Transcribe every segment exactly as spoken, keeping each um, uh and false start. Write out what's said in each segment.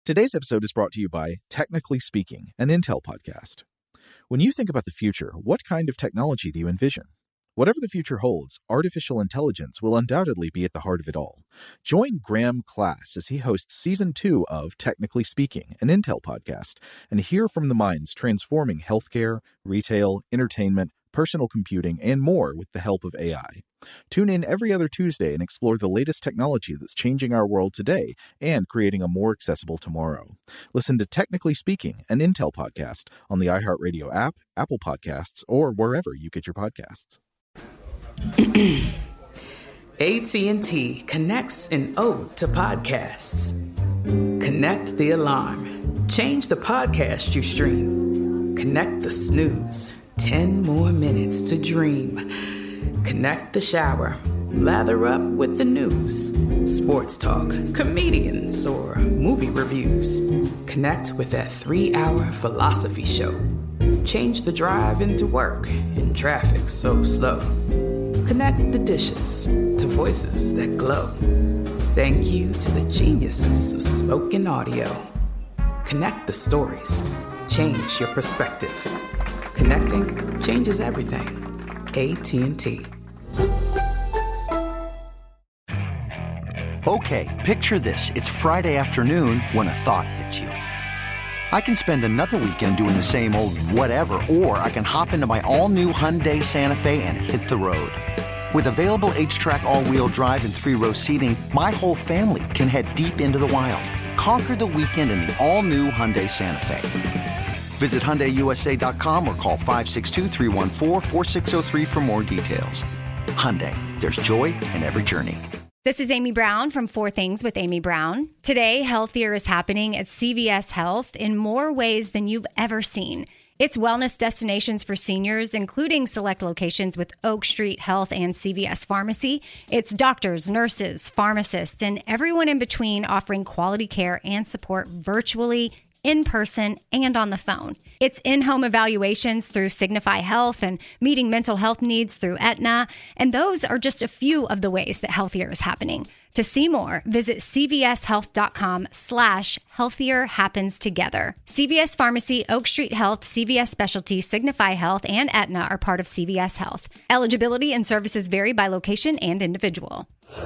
Today's episode is brought to you by Technically Speaking, an Intel podcast. When you think about the future, what kind of technology do you envision? Whatever the future holds, artificial intelligence will undoubtedly be at the heart of it all. Join Graham Class as he hosts Season two of Technically Speaking, an Intel podcast, and hear from the minds transforming healthcare, retail, entertainment, personal computing, and more with the help of A I. Tune in every other Tuesday and explore the latest technology that's changing our world today and creating a more accessible tomorrow. Listen to Technically Speaking, an Intel podcast on the iHeartRadio app, Apple Podcasts, or wherever you get your podcasts. A T and T connects an ode to podcasts. Connect the alarm. Change the podcast you stream. Connect the snooze. Ten more minutes to dream. Connect the shower. Lather up with the news. Sports talk, comedians, or movie reviews. Connect with that three-hour philosophy show. Change the drive into work in traffic so slow. Connect the dishes to voices that glow. Thank you to the geniuses of spoken audio. Connect the stories. Change your perspective. Connecting changes everything. A T and T. Okay, picture this. It's Friday afternoon when a thought hits you. I can spend another weekend doing the same old whatever, or I can hop into my all-new Hyundai Santa Fe and hit the road. With available H-Track all-wheel drive and three-row seating, my whole family can head deep into the wild. Conquer the weekend in the all-new Hyundai Santa Fe. Visit Hyundai U S A dot com or call five six two, three one four, four six zero three for more details. Hyundai, there's joy in every journey. This is Amy Brown from Four Things with Amy Brown. Today, Healthier is happening at C V S Health in more ways than you've ever seen. It's wellness destinations for seniors, including select locations with Oak Street Health and C V S Pharmacy. It's doctors, nurses, pharmacists, and everyone in between offering quality care and support virtually, in person, and on the phone. It's in-home evaluations through Signify Health and meeting mental health needs through Aetna. And those are just a few of the ways that Healthier is happening. To see more, visit cvshealth.com slash healthier happens together. C V S Pharmacy, Oak Street Health, C V S Specialty, Signify Health, and Aetna are part of C V S Health. Eligibility and services vary by location and individual.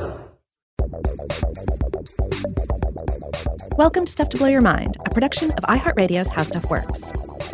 Welcome to Stuff to Blow Your Mind, a production of iHeartRadio's How Stuff Works.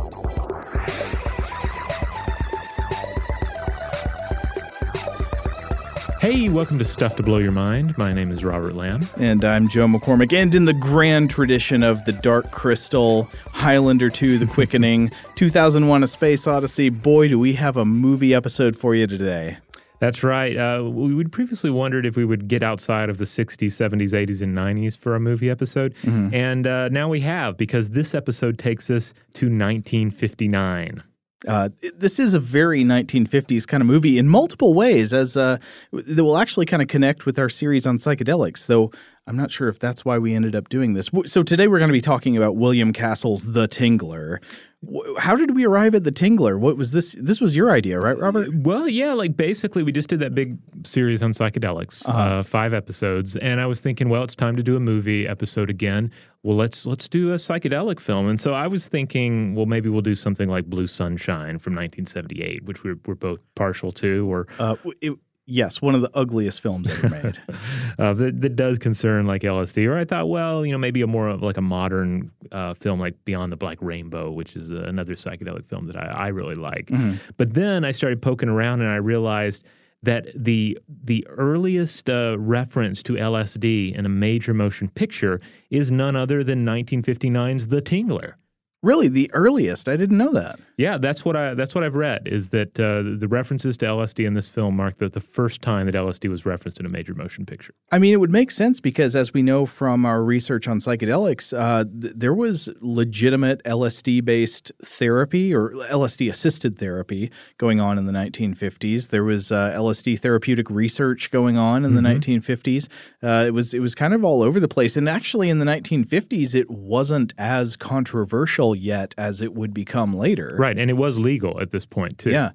Hey, welcome to Stuff to Blow Your Mind. My name is Robert Lamb. And I'm Joe McCormick. And in the grand tradition of The Dark Crystal, Highlander two, The Quickening, two thousand one A Space Odyssey, boy, do we have a movie episode for you today. That's right. Uh, we'd previously wondered if we would get outside of the sixties, seventies, eighties, and nineties for a movie episode. Mm-hmm. And uh, now we have, because this episode takes us to nineteen fifty-nine. Uh, this is a very nineteen fifties kind of movie in multiple ways, as uh, that will actually kind of connect with our series on psychedelics, though I'm not sure if that's why we ended up doing this. So today we're going to be talking about William Castle's The Tingler. How did we arrive at The Tingler? What was this? This was your idea, right, Robert? Well, yeah, like basically we just did that big series on psychedelics, uh-huh. uh, five episodes, and I was thinking, well, it's time to do a movie episode again. Well, let's let's do a psychedelic film. And so I was thinking, well, maybe we'll do something like Blue Sunshine from nineteen seventy-eight, which we're, we're both partial to. Or uh, it, Yes, one of the ugliest films ever made. uh, that, that does concern like L S D. Or I thought, well, you know, maybe a more of like a modern uh, film like Beyond the Black Rainbow, which is uh, another psychedelic film that I, I really like. Mm-hmm. But then I started poking around and I realized that the the earliest uh, reference to L S D in a major motion picture is none other than nineteen fifty-nine's The Tingler. Really, the earliest? I didn't know that. Yeah, that's what I that's what I've read, is that uh, the references to L S D in this film mark the, the first time that L S D was referenced in a major motion picture. I mean, it would make sense because, as we know from our research on psychedelics, uh, th- there was legitimate L S D-based therapy or L S D-assisted therapy going on in the nineteen fifties. There was uh, L S D therapeutic research going on in mm-hmm. the nineteen fifties. Uh, it was it was kind of all over the place. And actually, in the nineteen fifties, it wasn't as controversial yet as it would become later. Right, and it was legal at this point, too. Yeah.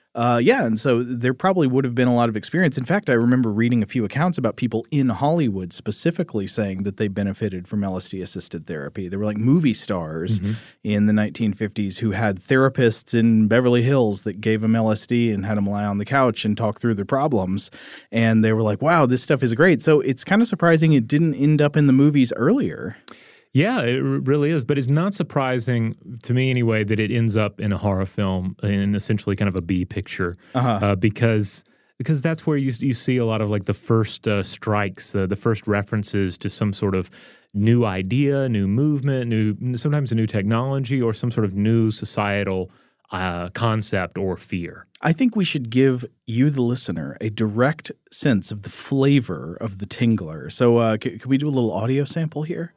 Uh, yeah, and so there probably would have been a lot of experience. In fact, I remember reading a few accounts about people in Hollywood specifically saying that they benefited from L S D-assisted therapy. There were like movie stars mm-hmm. in the nineteen fifties who had therapists in Beverly Hills that gave them L S D and had them lie on the couch and talk through their problems. And they were like, wow, this stuff is great. So it's kind of surprising it didn't end up in the movies earlier. Yeah, it really is. But it's not surprising, to me anyway, that it ends up in a horror film in essentially kind of a B picture uh-huh. uh, because because that's where you you see a lot of like the first uh, strikes, uh, the first references to some sort of new idea, new movement, new sometimes a new technology or some sort of new societal uh, concept or fear. I think we should give you, the listener, a direct sense of the flavor of the Tingler. So uh, c- can we do a little audio sample here?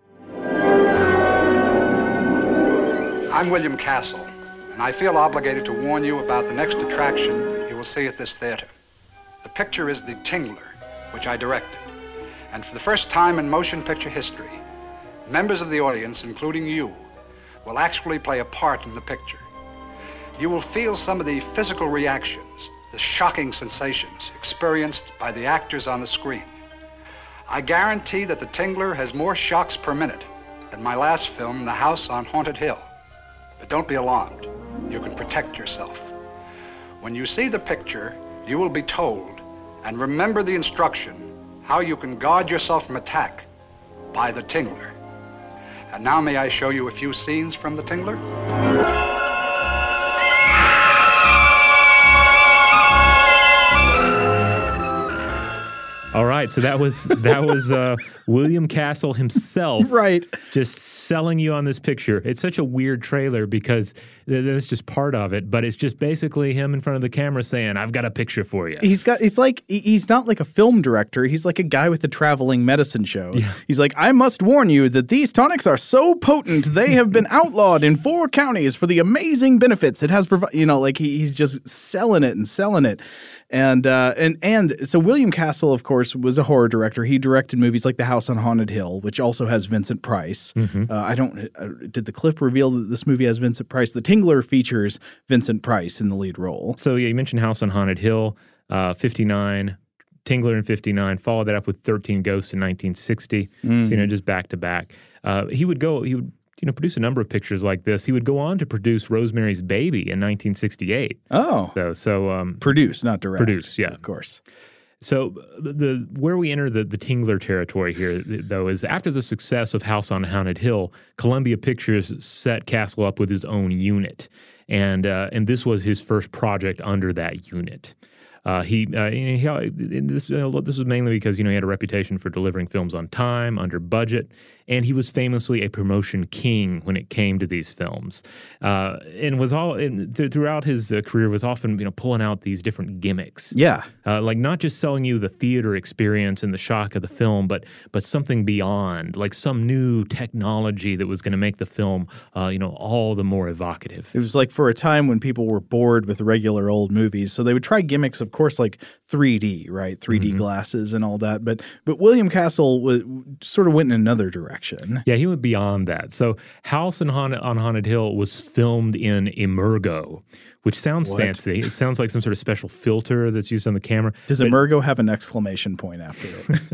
I'm William Castle, and I feel obligated to warn you about the next attraction you will see at this theater. The picture is The Tingler, which I directed. And for the first time in motion picture history, members of the audience, including you, will actually play a part in the picture. You will feel some of the physical reactions, the shocking sensations experienced by the actors on the screen. I guarantee that The Tingler has more shocks per minute than my last film, The House on Haunted Hill. But don't be alarmed. You can protect yourself. When you see the picture, you will be told, and remember the instruction, how you can guard yourself from attack by The Tingler. And now may I show you a few scenes from The Tingler? All right, so that was that was uh, William Castle himself, right? Just selling you on this picture. It's such a weird trailer because that's just part of it, but it's just basically him in front of the camera saying, "I've got a picture for you." He's got. It's like he's not like a film director. He's like a guy with a traveling medicine show. Yeah. He's like, "I must warn you that these tonics are so potent they have been outlawed in four counties for the amazing benefits it has provided." You know, like he, he's just selling it and selling it. And uh, and and so William Castle, of course, was a horror director. He directed movies like The House on Haunted Hill, which also has Vincent Price. Mm-hmm. Uh, I don't uh, did the clip reveal that this movie has Vincent Price? The Tingler features Vincent Price in the lead role. So yeah, you mentioned House on Haunted Hill, uh, fifty-nine, Tingler in fifty-nine. Followed that up with thirteen Ghosts in nineteen sixty. Mm. So you know, just back to back. Uh, he would go. He would. You know, produce a number of pictures like this. He would go on to produce Rosemary's Baby in nineteen sixty-eight. Oh, so, so um, produce, not direct. Produce, yeah, of course. So the where we enter the, the Tingler territory here, though, is after the success of House on Haunted Hill, Columbia Pictures set Castle up with his own unit, and uh, and this was his first project under that unit. Uh, he, uh, he this uh, this was mainly because you know he had a reputation for delivering films on time, under budget, and he was famously a promotion king when it came to these films, uh, and was all and th- throughout his uh, career was often you know pulling out these different gimmicks, yeah, uh, like not just selling you the theater experience and the shock of the film, but but something beyond, like some new technology that was going to make the film uh, you know all the more evocative. It was like for a time when people were bored with regular old movies, so they would try gimmicks of. Of course, like three D, right? three D mm-hmm. glasses and all that. But but William Castle w- sort of went in another direction. Yeah, he went beyond that. So House on Haunted, on Haunted Hill was filmed in Emergo, which sounds what? fancy. It sounds like some sort of special filter that's used on the camera. Does but, Emergo have an exclamation point after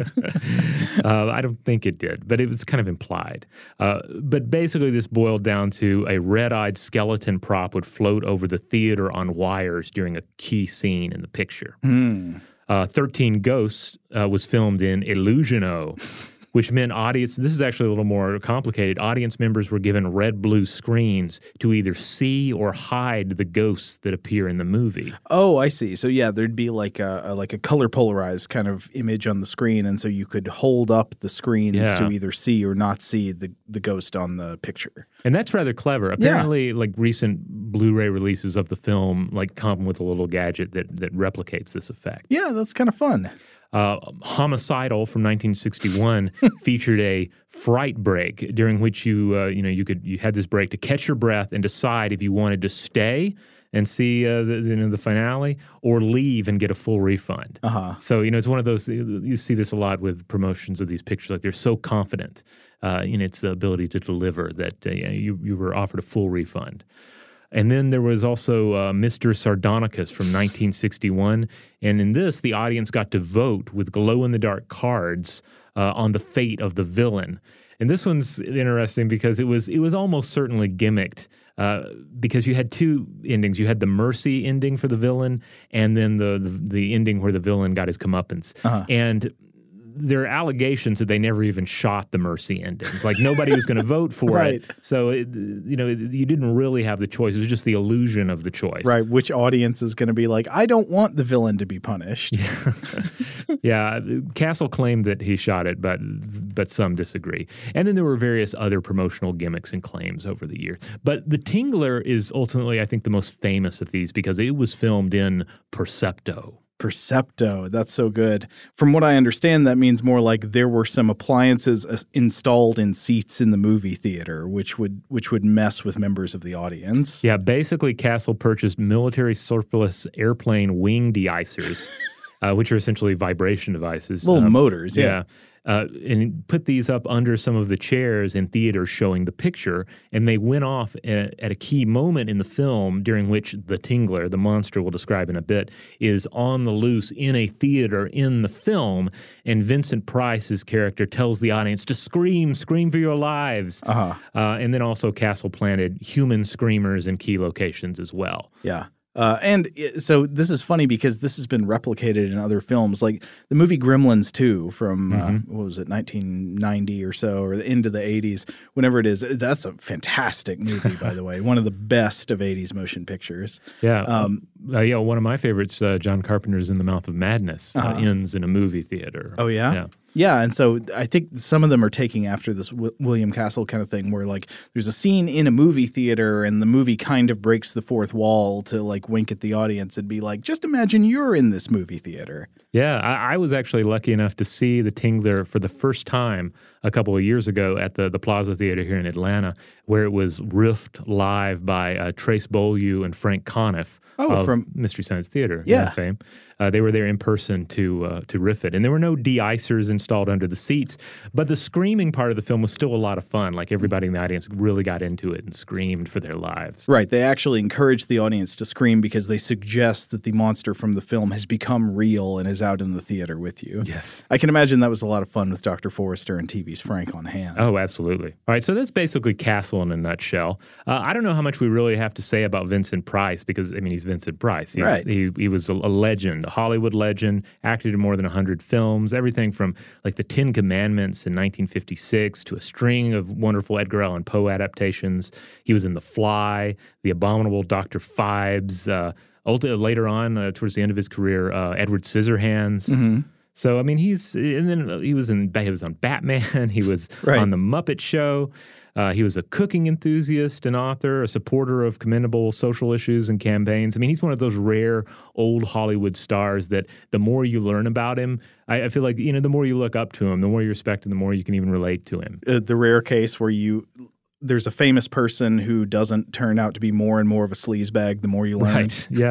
it? uh, I don't think it did, but it was kind of implied. Uh, but basically this boiled down to a red-eyed skeleton prop would float over the theater on wires during a key scene in the picture. Mm. Uh, thirteen Ghosts uh, was filmed in Illusiono, which meant audience, this is actually a little more complicated, audience members were given red-blue screens to either see or hide the ghosts that appear in the movie. Oh, I see. So yeah, there'd be like a, a like a color polarized kind of image on the screen, and so you could hold up the screens yeah. to either see or not see the, the ghost on the picture. And that's rather clever. Apparently, yeah. like recent Blu-ray releases of the film like come with a little gadget that, that replicates this effect. Yeah, that's kind of fun. Uh, Homicidal from nineteen sixty-one featured a fright break during which you uh, you know you could you had this break to catch your breath and decide if you wanted to stay and see uh, the you know the finale or leave and get a full refund. Uh-huh. So you know it's one of those you see this a lot with promotions of these pictures, like they're so confident uh, in its ability to deliver that uh, you you were offered a full refund. And then there was also uh, Mister Sardonicus from nineteen sixty-one. And in this, the audience got to vote with glow-in-the-dark cards uh, on the fate of the villain. And this one's interesting because it was it was almost certainly gimmicked uh, because you had two endings. You had the mercy ending for the villain and then the the, the ending where the villain got his comeuppance. Uh-huh. And there are allegations that they never even shot the mercy ending. Like nobody was going to vote for right. it. So, it, you know, it, you didn't really have the choice. It was just the illusion of the choice. Right. Which audience is going to be like, I don't want the villain to be punished. Yeah. yeah. Castle claimed that he shot it, but but some disagree. And then there were various other promotional gimmicks and claims over the years. But The Tingler is ultimately, I think, the most famous of these because it was filmed in Percepto. Percepto. That's so good. From what I understand, that means more like there were some appliances uh, installed in seats in the movie theater, which would which would mess with members of the audience. Yeah, basically Castle purchased military surplus airplane wing de-icers, uh, which are essentially vibration devices. Little um, motors, yeah. yeah. Uh, and put these up under some of the chairs in theaters showing the picture, and they went off at, at a key moment in the film during which the Tingler, the monster we'll describe in a bit, is on the loose in a theater in the film, and Vincent Price's character tells the audience to scream, scream for your lives. Uh-huh. Uh, and then also Castle planted human screamers in key locations as well. Yeah. Uh, and so this is funny because this has been replicated in other films, like the movie Gremlins two from, mm-hmm. uh, what was it, nineteen ninety or so, or into the eighties, whenever it is. That's a fantastic movie, by the way. One of the best of eighties motion pictures. Yeah. Um, uh, yeah, one of my favorites, uh, John Carpenter's In the Mouth of Madness, uh, uh-huh. ends in a movie theater. Oh, yeah? Yeah. Yeah, and so I think some of them are taking after this w- William Castle kind of thing where, like, there's a scene in a movie theater and the movie kind of breaks the fourth wall to, like, wink at the audience and be like, just imagine you're in this movie theater. Yeah, I, I was actually lucky enough to see The Tingler for the first time a couple of years ago at the, the Plaza Theater here in Atlanta, where it was riffed live by uh, Trace Beaulieu and Frank Conniff oh, of from Mystery Science Theater yeah. fame. Uh, they were there in person to uh, to riff it. And there were no de-icers installed under the seats, but the screaming part of the film was still a lot of fun. Like everybody in the audience really got into it and screamed for their lives. Right. They actually encourage the audience to scream because they suggest that the monster from the film has become real and is out in the theater with you. Yes. I can imagine that was a lot of fun with Doctor Forrester and T V's Frank on hand. Oh, absolutely. All right, so that's basically Castle in a nutshell. Uh, I don't know how much we really have to say about Vincent Price because, I mean, he's Vincent Price. He's, right. He, he was a, a legend, a Hollywood legend. Acted in more than one hundred films, everything from like The Ten Commandments in nineteen fifty-six to a string of wonderful Edgar Allan Poe adaptations. He was in The Fly, The Abominable Doctor Phibes. Uh, later on, uh, towards the end of his career, uh, Edward Scissorhands. Mm-hmm. So, I mean, he's, and then he was in, he was on Batman, he was right. on The Muppet Show. Uh, he was a cooking enthusiast and author, a supporter of commendable social issues and campaigns. I mean, he's one of those rare old Hollywood stars that the more you learn about him, I, I feel like, you know, the more you look up to him, the more you respect him, the more you can even relate to him. Uh, the rare case where you there's a famous person who doesn't turn out to be more and more of a sleazebag the more you learn. Right, yeah.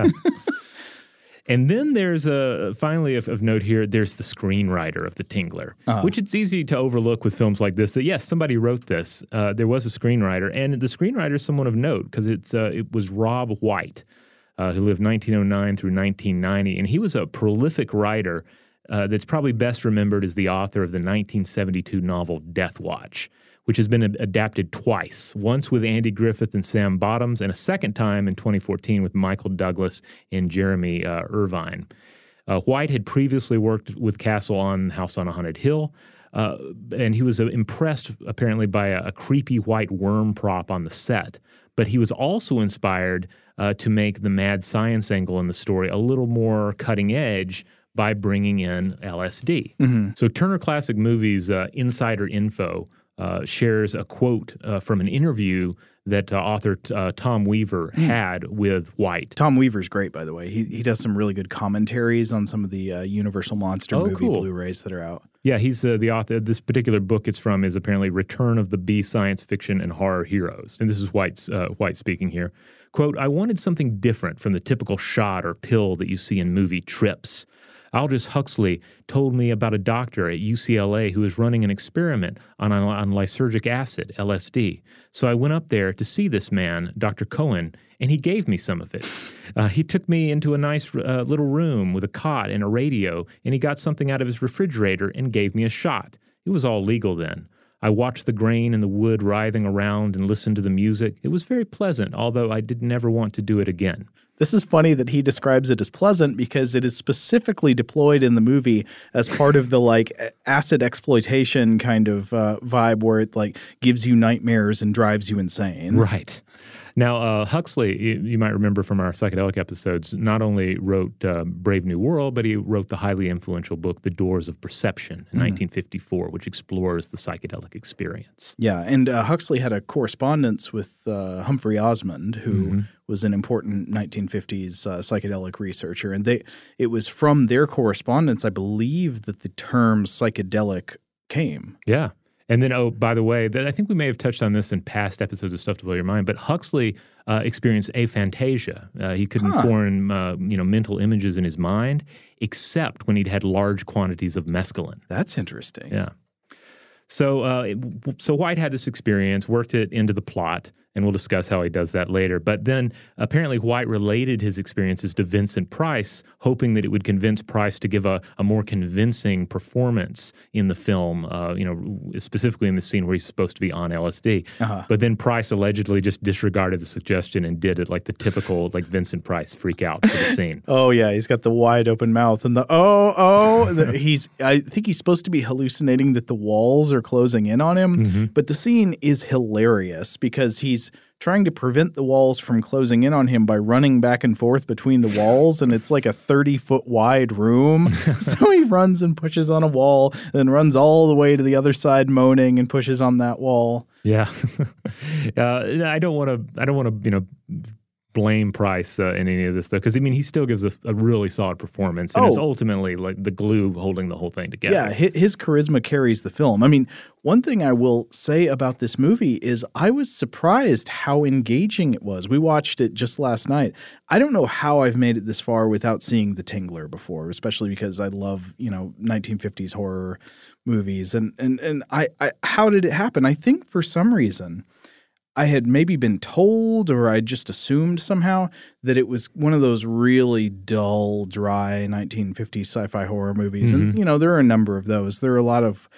And then there's a, finally of, of note here, there's the screenwriter of The Tingler, uh-huh. which it's easy to overlook with films like this, that yes, somebody wrote this. Uh, there was a screenwriter, and the screenwriter is someone of note because it's uh, it was Rob White, uh, who lived nineteen oh nine through nineteen ninety, and he was a prolific writer uh, that's probably best remembered as the author of the nineteen seventy-two novel Death Watch, which has been a- adapted twice, once with Andy Griffith and Sam Bottoms, and a second time in twenty fourteen with Michael Douglas and Jeremy uh, Irvine. Uh, White had previously worked with Castle on House on a Haunted Hill, uh, and he was uh, impressed apparently by a, a creepy white worm prop on the set. But he was also inspired uh, to make the mad science angle in the story a little more cutting edge by bringing in L S D. Mm-hmm. So Turner Classic Movies uh, Insider Info Uh, shares a quote uh, from an interview that uh, author t- uh, Tom Weaver mm. had with White. Tom Weaver's great, by the way. He he does some really good commentaries on some of the uh, Universal Monster oh, movie cool. Blu-rays that are out. Yeah, he's uh, the author. This particular book it's from is apparently Return of the B Science Fiction and Horror Heroes. And this is White's, uh, White speaking here. Quote, I wanted something different from the typical shot or pill that you see in movie trips. Aldous Huxley told me about a doctor at U C L A who was running an experiment on, on lysergic acid, L S D. So I went up there to see this man, Doctor Cohen, and he gave me some of it. Uh, he took me into a nice uh, little room with a cot and a radio, and he got something out of his refrigerator and gave me a shot. It was all legal then. I watched the grain in the wood writhing around and listened to the music. It was very pleasant, although I did never want to do it again. This is funny that he describes it as pleasant because it is specifically deployed in the movie as part of the like acid exploitation kind of uh, vibe where it like gives you nightmares and drives you insane. Right. Now, uh, Huxley, you, you might remember from our psychedelic episodes, not only wrote uh, Brave New World, but he wrote the highly influential book The Doors of Perception in mm-hmm. nineteen fifty-four, which explores the psychedelic experience. Yeah, and uh, Huxley had a correspondence with uh, Humphrey Osmond, who mm-hmm. was an important nineteen fifties uh, psychedelic researcher. And they it was from their correspondence, I believe, that the term psychedelic came. Yeah. And then, oh, by the way, I think we may have touched on this in past episodes of Stuff to Blow Your Mind, but Huxley uh, experienced aphantasia. Uh, he couldn't huh. form, uh, you know, mental images in his mind, except when he'd had large quantities of mescaline. That's interesting. Yeah. So, uh, so White had this experience, worked it into the plot, and we'll discuss how he does that later. But then apparently White related his experiences to Vincent Price, hoping that it would convince Price to give a, a more convincing performance in the film, uh, you know, specifically in the scene where he's supposed to be on L S D. Uh-huh. But then Price allegedly just disregarded the suggestion and did it like the typical like Vincent Price freak out for the scene. Oh, yeah. He's got the wide open mouth and the oh, oh. the, he's I think he's supposed to be hallucinating that the walls are closing in on him. Mm-hmm. But the scene is hilarious because he's trying to prevent the walls from closing in on him by running back and forth between the walls, and it's like a thirty-foot wide room. So he runs and pushes on a wall, then runs all the way to the other side moaning and pushes on that wall. Yeah. uh, I don't want to – I don't want to, you know – blame Price uh, in any of this, though, because, I mean, he still gives a, a really solid performance, and oh. it's ultimately like the glue holding the whole thing together. Yeah, his charisma carries the film. I mean, one thing I will say about this movie is I was surprised how engaging it was. We watched it just last night. I don't know how I've made it this far without seeing The Tingler before, especially because I love, you know, nineteen fifties horror movies. And and and I, I how did it happen? I think for some reason I had maybe been told, or I just assumed somehow, that it was one of those really dull, dry nineteen fifties sci-fi horror movies. Mm-hmm. And, you know, there are a number of those. There are a lot of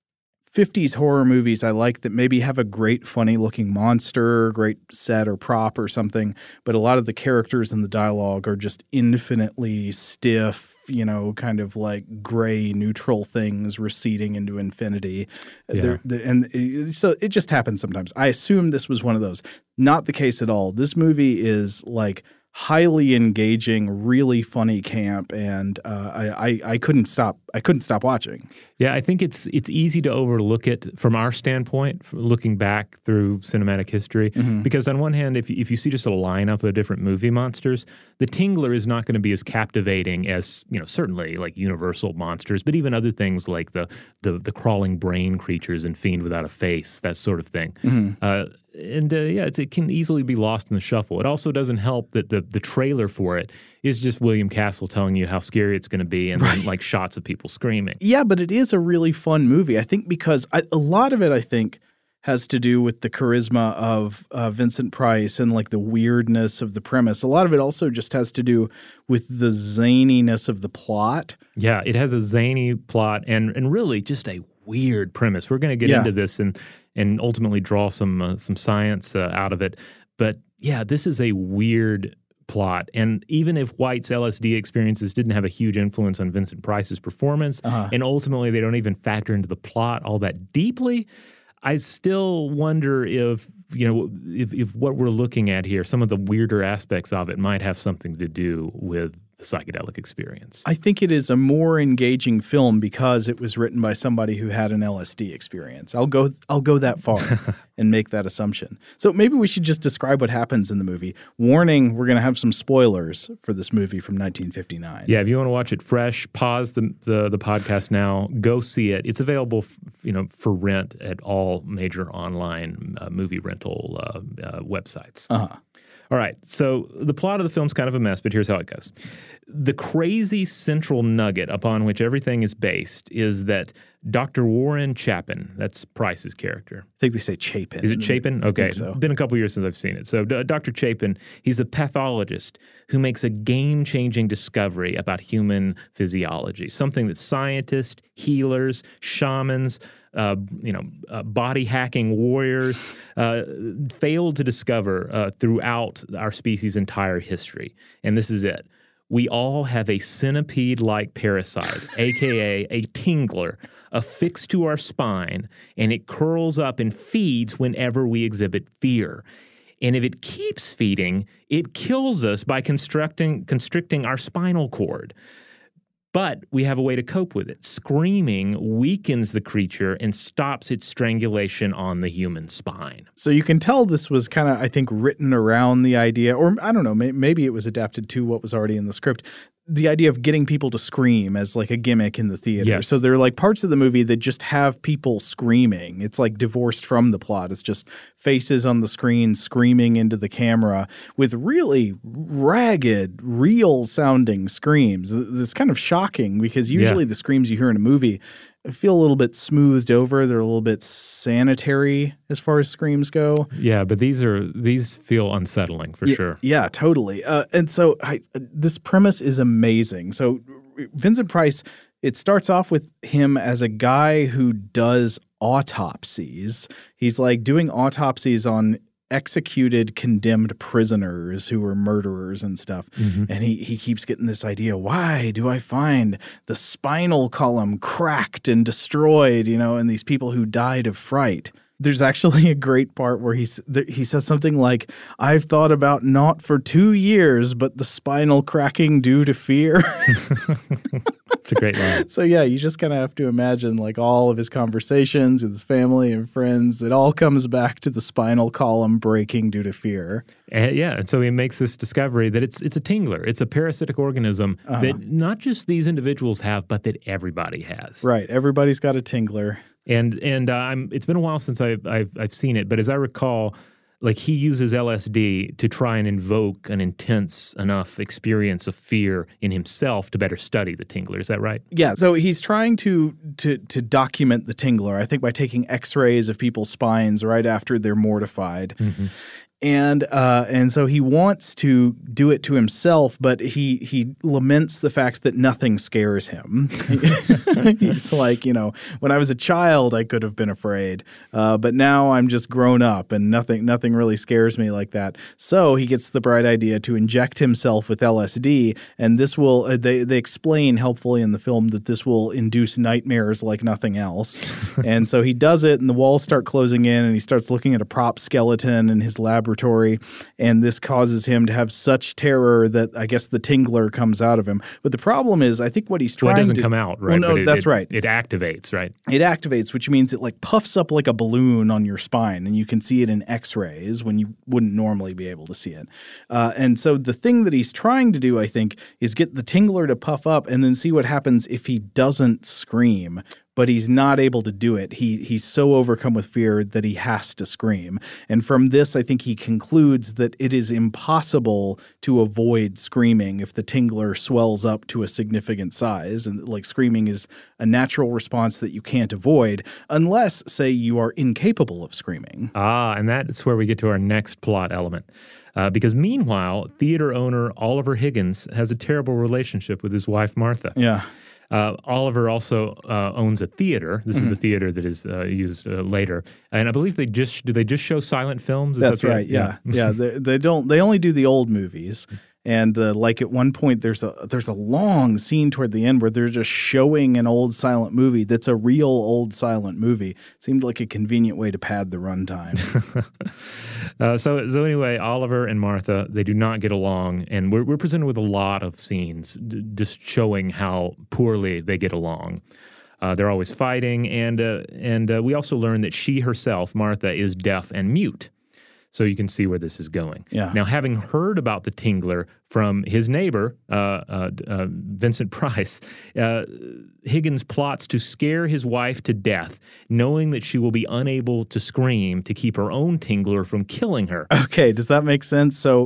fifties horror movies I like that maybe have a great, funny-looking monster, great set or prop or something, but a lot of the characters and the dialogue are just infinitely stiff, you know, kind of like gray, neutral things receding into infinity. Yeah. They're, and so it just happens sometimes. I assume this was one of those. Not the case at all. This movie is like highly engaging, really funny camp, and uh, I, I I couldn't stop. I couldn't stop watching. Yeah, I think it's it's easy to overlook it from our standpoint, looking back through cinematic history. Mm-hmm. Because on one hand, if you, if you see just a lineup of different movie monsters, The Tingler is not going to be as captivating as, you know, certainly like Universal monsters, but even other things like the the, the crawling brain creatures in Fiend Without a Face, that sort of thing. Mm-hmm. Uh, And, uh, yeah, it's, it can easily be lost in the shuffle. It also doesn't help that the, the trailer for it is just William Castle telling you how scary it's going to be and right. then, like, shots of people screaming. Yeah, but it is a really fun movie. I think because I, a lot of it, I think, has to do with the charisma of uh, Vincent Price and, like, the weirdness of the premise. A lot of it also just has to do with the zaniness of the plot. Yeah, it has a zany plot and, and really just a weird premise. We're going to get yeah. into this and and ultimately draw some uh, some science uh, out of it. But yeah, this is a weird plot. And even if White's L S D experiences didn't have a huge influence on Vincent Price's performance, uh-huh. and ultimately they don't even factor into the plot all that deeply, I still wonder if, you know, if, if what we're looking at here, some of the weirder aspects of it might have something to do with the psychedelic experience. I think it is a more engaging film because it was written by somebody who had an L S D experience. I'll go I'll go that far and make that assumption. So maybe we should just describe what happens in the movie. Warning, we're going to have some spoilers for this movie from nineteen fifty-nine. Yeah, if you want to watch it fresh, pause the the, the podcast now, go see it. It's available, f- you know, for rent at all major online uh, movie rental uh, uh, websites. Uh-huh. All right, so the plot of the film's kind of a mess, but here's how it goes. The crazy central nugget upon which everything is based is that Doctor Warren Chapin, that's Price's character. I think they say Chapin. Is it Chapin? I Okay. think so. Been a couple years since I've seen it. So D- Doctor Chapin, he's a pathologist who makes a game-changing discovery about human physiology, something that scientists, healers, shamans, uh, you know, uh, body-hacking warriors uh, failed to discover uh, throughout our species' entire history. And this is it. We all have a centipede-like parasite, a k a a tingler, affixed to our spine, and it curls up and feeds whenever we exhibit fear. And if it keeps feeding, it kills us by constructing, constricting our spinal cord. But we have a way to cope with it. Screaming weakens the creature and stops its strangulation on the human spine. So you can tell this was kind of, I think, written around the idea, or I don't know, may, maybe it was adapted to what was already in the script, the idea of getting people to scream as like a gimmick in the theater. Yes. So there are like parts of the movie that just have people screaming. It's like divorced from the plot. It's just faces on the screen screaming into the camera with really ragged, real sounding screams. It's kind of shocking because usually Yeah. the screams you hear in a movie feel a little bit smoothed over. They're a little bit sanitary as far as screams go. Yeah, but these are these feel unsettling for yeah, sure. Yeah, totally. Uh, and so I, this premise is amazing. So Vincent Price, it starts off with him as a guy who does autopsies. He's like doing autopsies on executed, condemned prisoners who were murderers and stuff. Mm-hmm. And he, he keeps getting this idea, why do I find the spinal column cracked and destroyed, you know, and these people who died of fright? There's actually a great part where he's, he says something like, I've thought about not for two years, but the spinal cracking due to fear. It's a great line. So yeah, you just kind of have to imagine like all of his conversations with his family and friends. It all comes back to the spinal column breaking due to fear. And yeah, and so he makes this discovery that it's it's a tingler. It's a parasitic organism uh-huh. that not just these individuals have, but that everybody has. Right. Everybody's got a tingler. And and uh, I'm, it's been a while since I've, I've I've seen it, but as I recall, like he uses L S D to try and invoke an intense enough experience of fear in himself to better study the tingler. Is that right? Yeah. So he's trying to to to document the tingler, I think, by taking X-rays of people's spines right after they're mortified. Mm-hmm. And uh, and so he wants to do it to himself, but he he laments the fact that nothing scares him. He's like, you know, when I was a child, I could have been afraid, uh, but now I'm just grown up, and nothing nothing really scares me like that. So he gets the bright idea to inject himself with L S D, and this will uh, they they explain helpfully in the film that this will induce nightmares like nothing else. And so he does it, and the walls start closing in, and he starts looking at a prop skeleton in his laboratory. And this causes him to have such terror that I guess the tingler comes out of him. But the problem is, I think what he's trying well, it doesn't to come out, right? Well, no, but it, that's it, right. It activates, right? It activates, which means it like puffs up like a balloon on your spine, and you can see it in X-rays when you wouldn't normally be able to see it. Uh, and so the thing that he's trying to do, I think, is get the tingler to puff up and then see what happens if he doesn't scream. But he's not able to do it. He he's so overcome with fear that he has to scream. And from this, I think he concludes that it is impossible to avoid screaming if the tingler swells up to a significant size. And like screaming is a natural response that you can't avoid unless, say, you are incapable of screaming. Ah, and that's where we get to our next plot element. Uh, because meanwhile, theater owner Oliver Higgins has a terrible relationship with his wife, Martha. Yeah. Uh, Oliver also uh, owns a theater. This mm-hmm. is the theater that is uh, used uh, later, and I believe they just do they just show silent films. Is That's that right. Yeah, yeah. yeah they, they don't. They only do the old movies. And uh, like at one point, there's a there's a long scene toward the end where they're just showing an old silent movie that's a real old silent movie. It seemed like a convenient way to pad the runtime. uh, so so anyway, Oliver and Martha, they do not get along, and we're we're presented with a lot of scenes d- just showing how poorly they get along. Uh, they're always fighting, and uh, and uh, we also learn that she herself, Martha, is deaf and mute. So you can see where this is going. Yeah. Now, having heard about the tingler from his neighbor, uh, uh, uh, Vincent Price, uh, Higgins plots to scare his wife to death, knowing that she will be unable to scream to keep her own tingler from killing her. Okay, does that make sense? So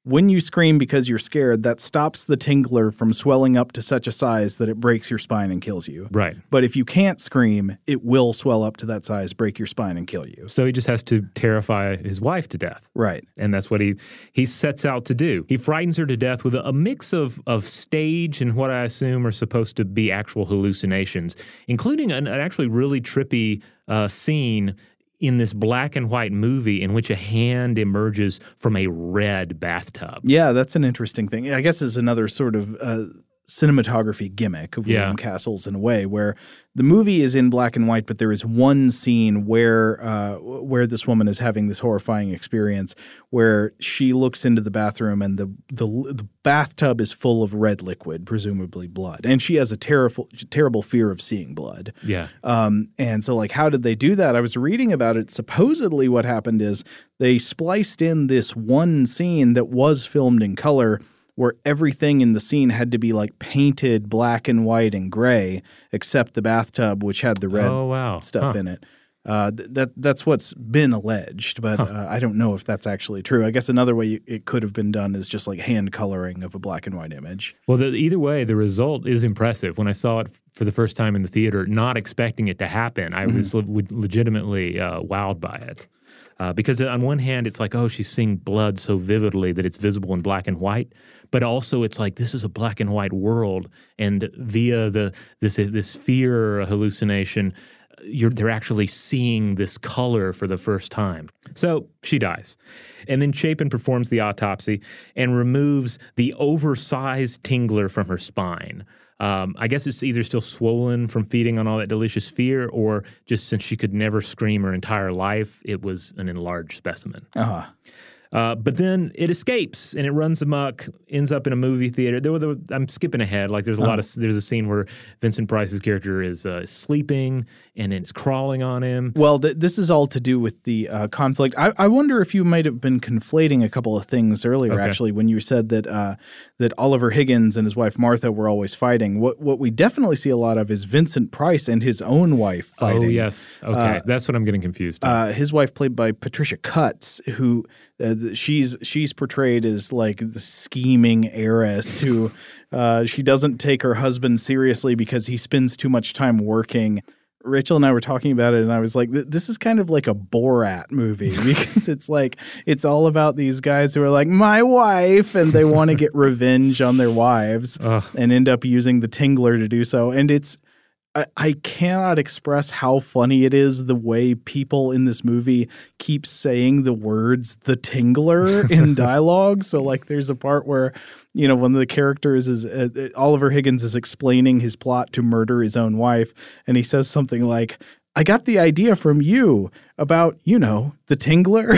when you scream because you're scared, that stops the tingler from swelling up to such a size that it breaks your spine and kills you. Right. But if you can't scream, it will swell up to that size, break your spine, and kill you. So he just has to terrify his wife to death. Right. And that's what he he sets out to do. He frightens her to death with a, a mix of, of stage and what I assume are supposed to be actual hallucinations, including an, an actually really trippy uh, scene in this black and white movie in which a hand emerges from a red bathtub. Yeah, that's an interesting thing. I guess is another sort of uh, cinematography gimmick of William Yeah. Castle's in a way, where the movie is in black and white, but there is one scene where uh, where this woman is having this horrifying experience where she looks into the bathroom and the, the the bathtub is full of red liquid, presumably blood, and she has a terrible terrible fear of seeing blood. Yeah. Um, and so, like, how did they do that? I was reading about it. Supposedly what happened is they spliced in this one scene that was filmed in color where everything in the scene had to be, like, painted black and white and gray except the bathtub, which had the red Oh, wow. stuff Huh. in it. Uh, th- that That's what's been alleged, but Huh. uh, I don't know if that's actually true. I guess another way you, it could have been done is just, like, hand coloring of a black and white image. Well, the, either way, the result is impressive. When I saw it for the first time in the theater, not expecting it to happen, I was le- legitimately uh, wowed by it. Uh, because on one hand, it's like, oh, she's seeing blood so vividly that it's visible in black and white. But also it's like, this is a black and white world. And via the this this fear hallucination, you're, they're actually seeing this color for the first time. So she dies. And then Chapin performs the autopsy and removes the oversized tingler from her spine. Um, I guess it's either still swollen from feeding on all that delicious fear, or just since she could never scream her entire life, it was an enlarged specimen. Uh-huh. Uh, but then it escapes and it runs amok, ends up in a movie theater. There were the, I'm skipping ahead. Like there's a Oh. lot of there's a scene where Vincent Price's character is uh, sleeping and it's crawling on him. Well, th- this is all to do with the uh, conflict. I-, I wonder if you might have been conflating a couple of things earlier, Okay. actually, when you said that uh, that Oliver Higgins and his wife Martha were always fighting. What what we definitely see a lot of is Vincent Price and his own wife fighting. Oh yes, okay, Uh, that's what I'm getting confused. on. Uh, his wife, played by Patricia Cutts, who uh, she's she's portrayed as like the scheming heiress who uh, she doesn't take her husband seriously because he spends too much time working. Rachel and I were talking about it, and I was like, this is kind of like a Borat movie because it's like it's all about these guys who are like, my wife, and they want to get revenge on their wives Ugh. and end up using the Tingler to do so. And it's I, I cannot express how funny it is the way people in this movie keep saying the words "the Tingler" in dialogue. So, like, there's a part where, you know, one of the characters is uh, Oliver Higgins is explaining his plot to murder his own wife, and he says something like, "I got the idea from you about, you know, the Tingler."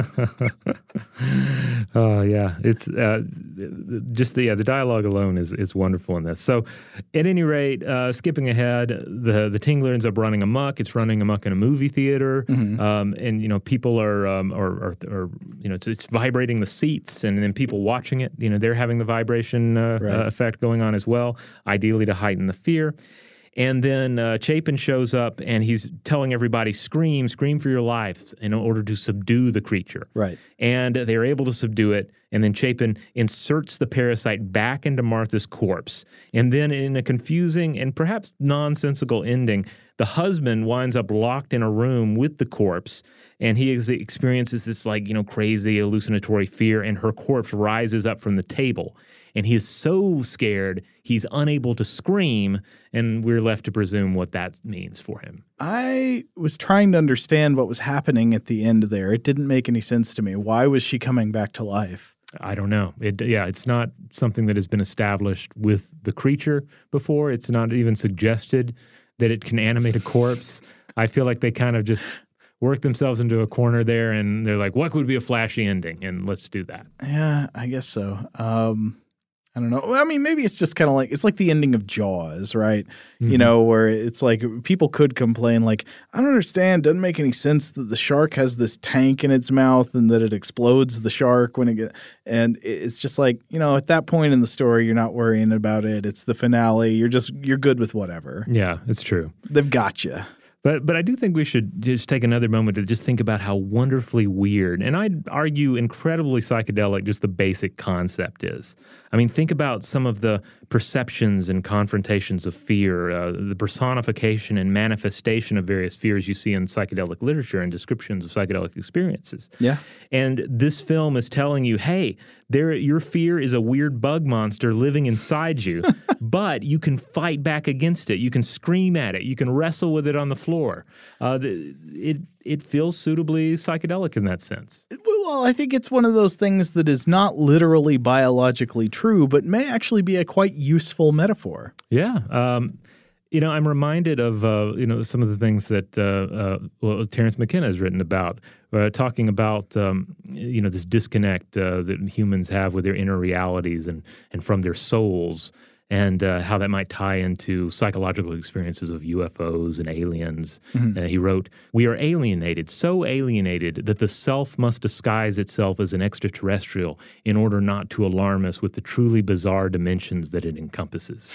Oh yeah, it's uh, just the yeah the dialogue alone is is wonderful in this. So, at any rate, uh, skipping ahead, the the Tingler ends up running amok. It's running amok in a movie theater, Mm-hmm. um, and you know people are um, are, are, are you know it's, it's vibrating the seats, and then people watching it, you know they're having the vibration uh, Right. uh, effect going on as well, ideally to heighten the fear. And then uh, Chapin shows up and he's telling everybody, scream, scream for your life in order to subdue the creature. Right. And they're able to subdue it. And then Chapin inserts the parasite back into Martha's corpse. And then in a confusing and perhaps nonsensical ending, the husband winds up locked in a room with the corpse. And he ex- experiences this like, you know, crazy hallucinatory fear. And her corpse rises up from the table. And he is so scared, he's unable to scream, and we're left to presume what that means for him. I was trying to understand what was happening at the end there. It didn't make any sense to me. Why was she coming back to life? I don't know. It, yeah, it's not something that has been established with the creature before. It's not even suggested that it can animate a corpse. I feel like they kind of just work themselves into a corner there, and they're like, what would be a flashy ending? And let's do that. Yeah, I guess so. Um, I don't know. Well, I mean, maybe it's just kind of like, it's like the ending of Jaws, right? Mm-hmm. You know, where it's like people could complain like, I don't understand. Doesn't make any sense that the shark has this tank in its mouth and that it explodes the shark when it get, and it's just like, you know, at that point in the story, you're not worrying about it. It's the finale. You're just, you're good with whatever. Yeah, it's true. They've got you. But but I do think we should just take another moment to just think about how wonderfully weird, and I'd argue incredibly psychedelic, just the basic concept is. I mean, think about some of the perceptions and confrontations of fear, uh, the personification and manifestation of various fears you see in psychedelic literature and descriptions of psychedelic experiences. Yeah. And this film is telling you, hey, there, your fear is a weird bug monster living inside you, but you can fight back against it. You can scream at it. You can wrestle with it on the floor. Uh, the, it it feels suitably psychedelic in that sense. Well, I think it's one of those things that is not literally biologically true, but may actually be a quite useful metaphor. Yeah. Um, you know, I'm reminded of, uh, you know, some of the things that uh, uh, well, Terence McKenna has written about, uh, talking about, um, you know, this disconnect uh, that humans have with their inner realities and, and from their souls, and uh, how that might tie into psychological experiences of U F Os and aliens. Mm-hmm. Uh, he wrote, "We are alienated, so alienated that the self must disguise itself as an extraterrestrial in order not to alarm us with the truly bizarre dimensions that it encompasses."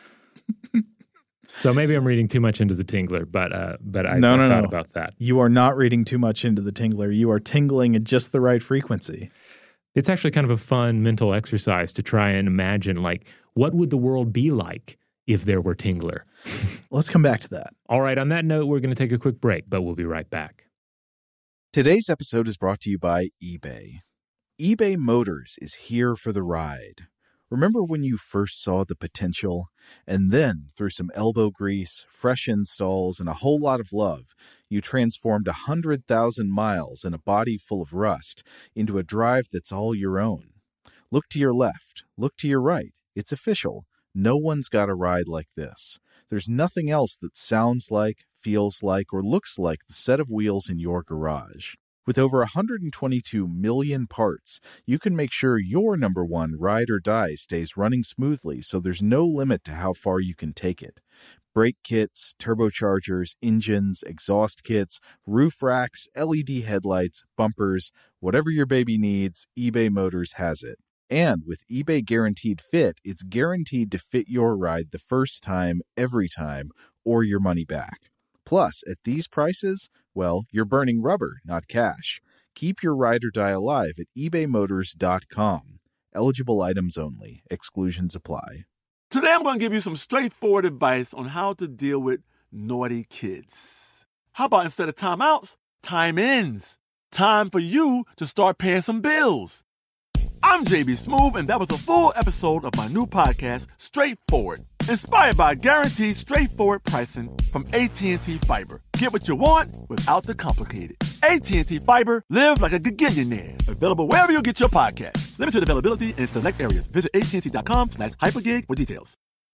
So maybe I'm reading too much into the Tingler, but uh, but I, no, I no, thought no. about that. You are not reading too much into the Tingler. You are tingling at just the right frequency. It's actually kind of a fun mental exercise to try and imagine, like, what would the world be like if there were Tingler? Let's come back to that. All right, on that note, we're going to take a quick break, but we'll be right back. Today's episode is brought to you by eBay. eBay Motors is here for the ride. Remember when you first saw the potential? And then, through some elbow grease, fresh installs, and a whole lot of love, you transformed one hundred thousand miles and a body full of rust into a drive that's all your own. Look to your left. Look to your right. It's official. No one's got a ride like this. There's nothing else that sounds like, feels like, or looks like the set of wheels in your garage. With over one hundred twenty-two million parts, you can make sure your number one ride or die stays running smoothly, so there's no limit to how far you can take it. Brake kits, turbochargers, engines, exhaust kits, roof racks, L E D headlights, bumpers, whatever your baby needs, eBay Motors has it. And with eBay Guaranteed Fit, it's guaranteed to fit your ride the first time, every time, or your money back. Plus, at these prices, well, you're burning rubber, not cash. Keep your ride or die alive at ebay motors dot com. Eligible items only. Exclusions apply. Today I'm going to give you some straightforward advice on how to deal with naughty kids. How about instead of timeouts, time ins? Time for you to start paying some bills. I'm J B Smoove, and that was a full episode of my new podcast, Straightforward, inspired by guaranteed straightforward pricing from A T and T Fiber. Get what you want without the complicated. A T and T Fiber, live like a gigillionaire. Available wherever you get your podcasts. Limited availability in select areas. Visit A T and T dot com slash hypergig for details.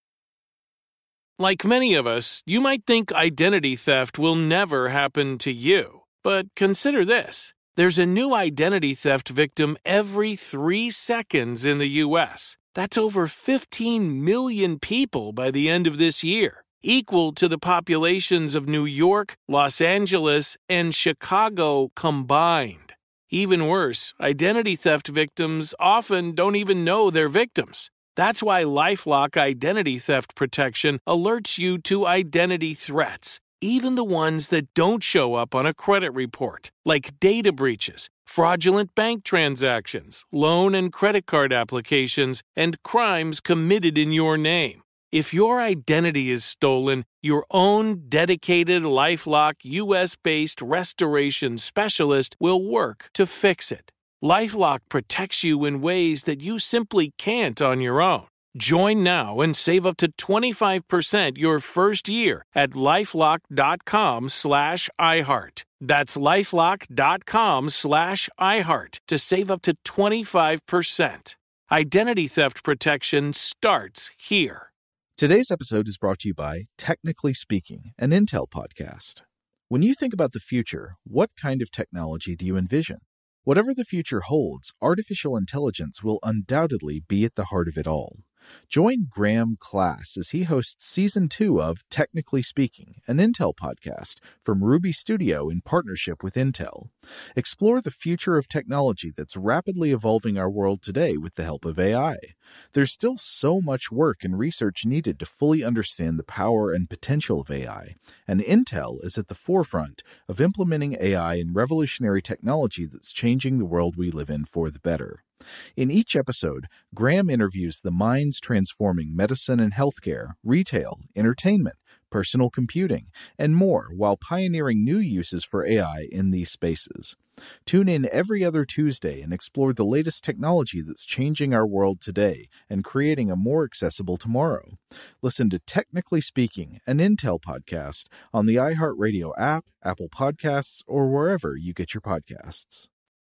Like many of us, you might think identity theft will never happen to you. But consider this. There's a new identity theft victim every three seconds in the U S. That's over fifteen million people by the end of this year, equal to the populations of New York, Los Angeles, and Chicago combined. Even worse, identity theft victims often don't even know they're victims. That's why LifeLock Identity Theft Protection alerts you to identity threats, even the ones that don't show up on a credit report, like data breaches, fraudulent bank transactions, loan and credit card applications, and crimes committed in your name. If your identity is stolen, your own dedicated LifeLock U S-based restoration specialist will work to fix it. LifeLock protects you in ways that you simply can't on your own. Join now and save up to twenty-five percent your first year at LifeLock.com slash iHeart. That's LifeLock.com slash iHeart to save up to twenty-five percent. Identity theft protection starts here. Today's episode is brought to you by Technically Speaking, an Intel podcast. When you think about the future, what kind of technology do you envision? Whatever the future holds, artificial intelligence will undoubtedly be at the heart of it all. Join Graham Class as he hosts Season two of Technically Speaking, an Intel podcast from Ruby Studio in partnership with Intel. Explore the future of technology that's rapidly evolving our world today with the help of A I. There's still so much work and research needed to fully understand the power and potential of A I, and Intel is at the forefront of implementing A I in revolutionary technology that's changing the world we live in for the better. In each episode, Graham interviews the minds transforming medicine and healthcare, retail, entertainment, personal computing, and more while pioneering new uses for A I in these spaces. Tune in every other Tuesday and explore the latest technology that's changing our world today and creating a more accessible tomorrow. Listen to Technically Speaking, an Intel podcast on the iHeartRadio app, Apple Podcasts, or wherever you get your podcasts.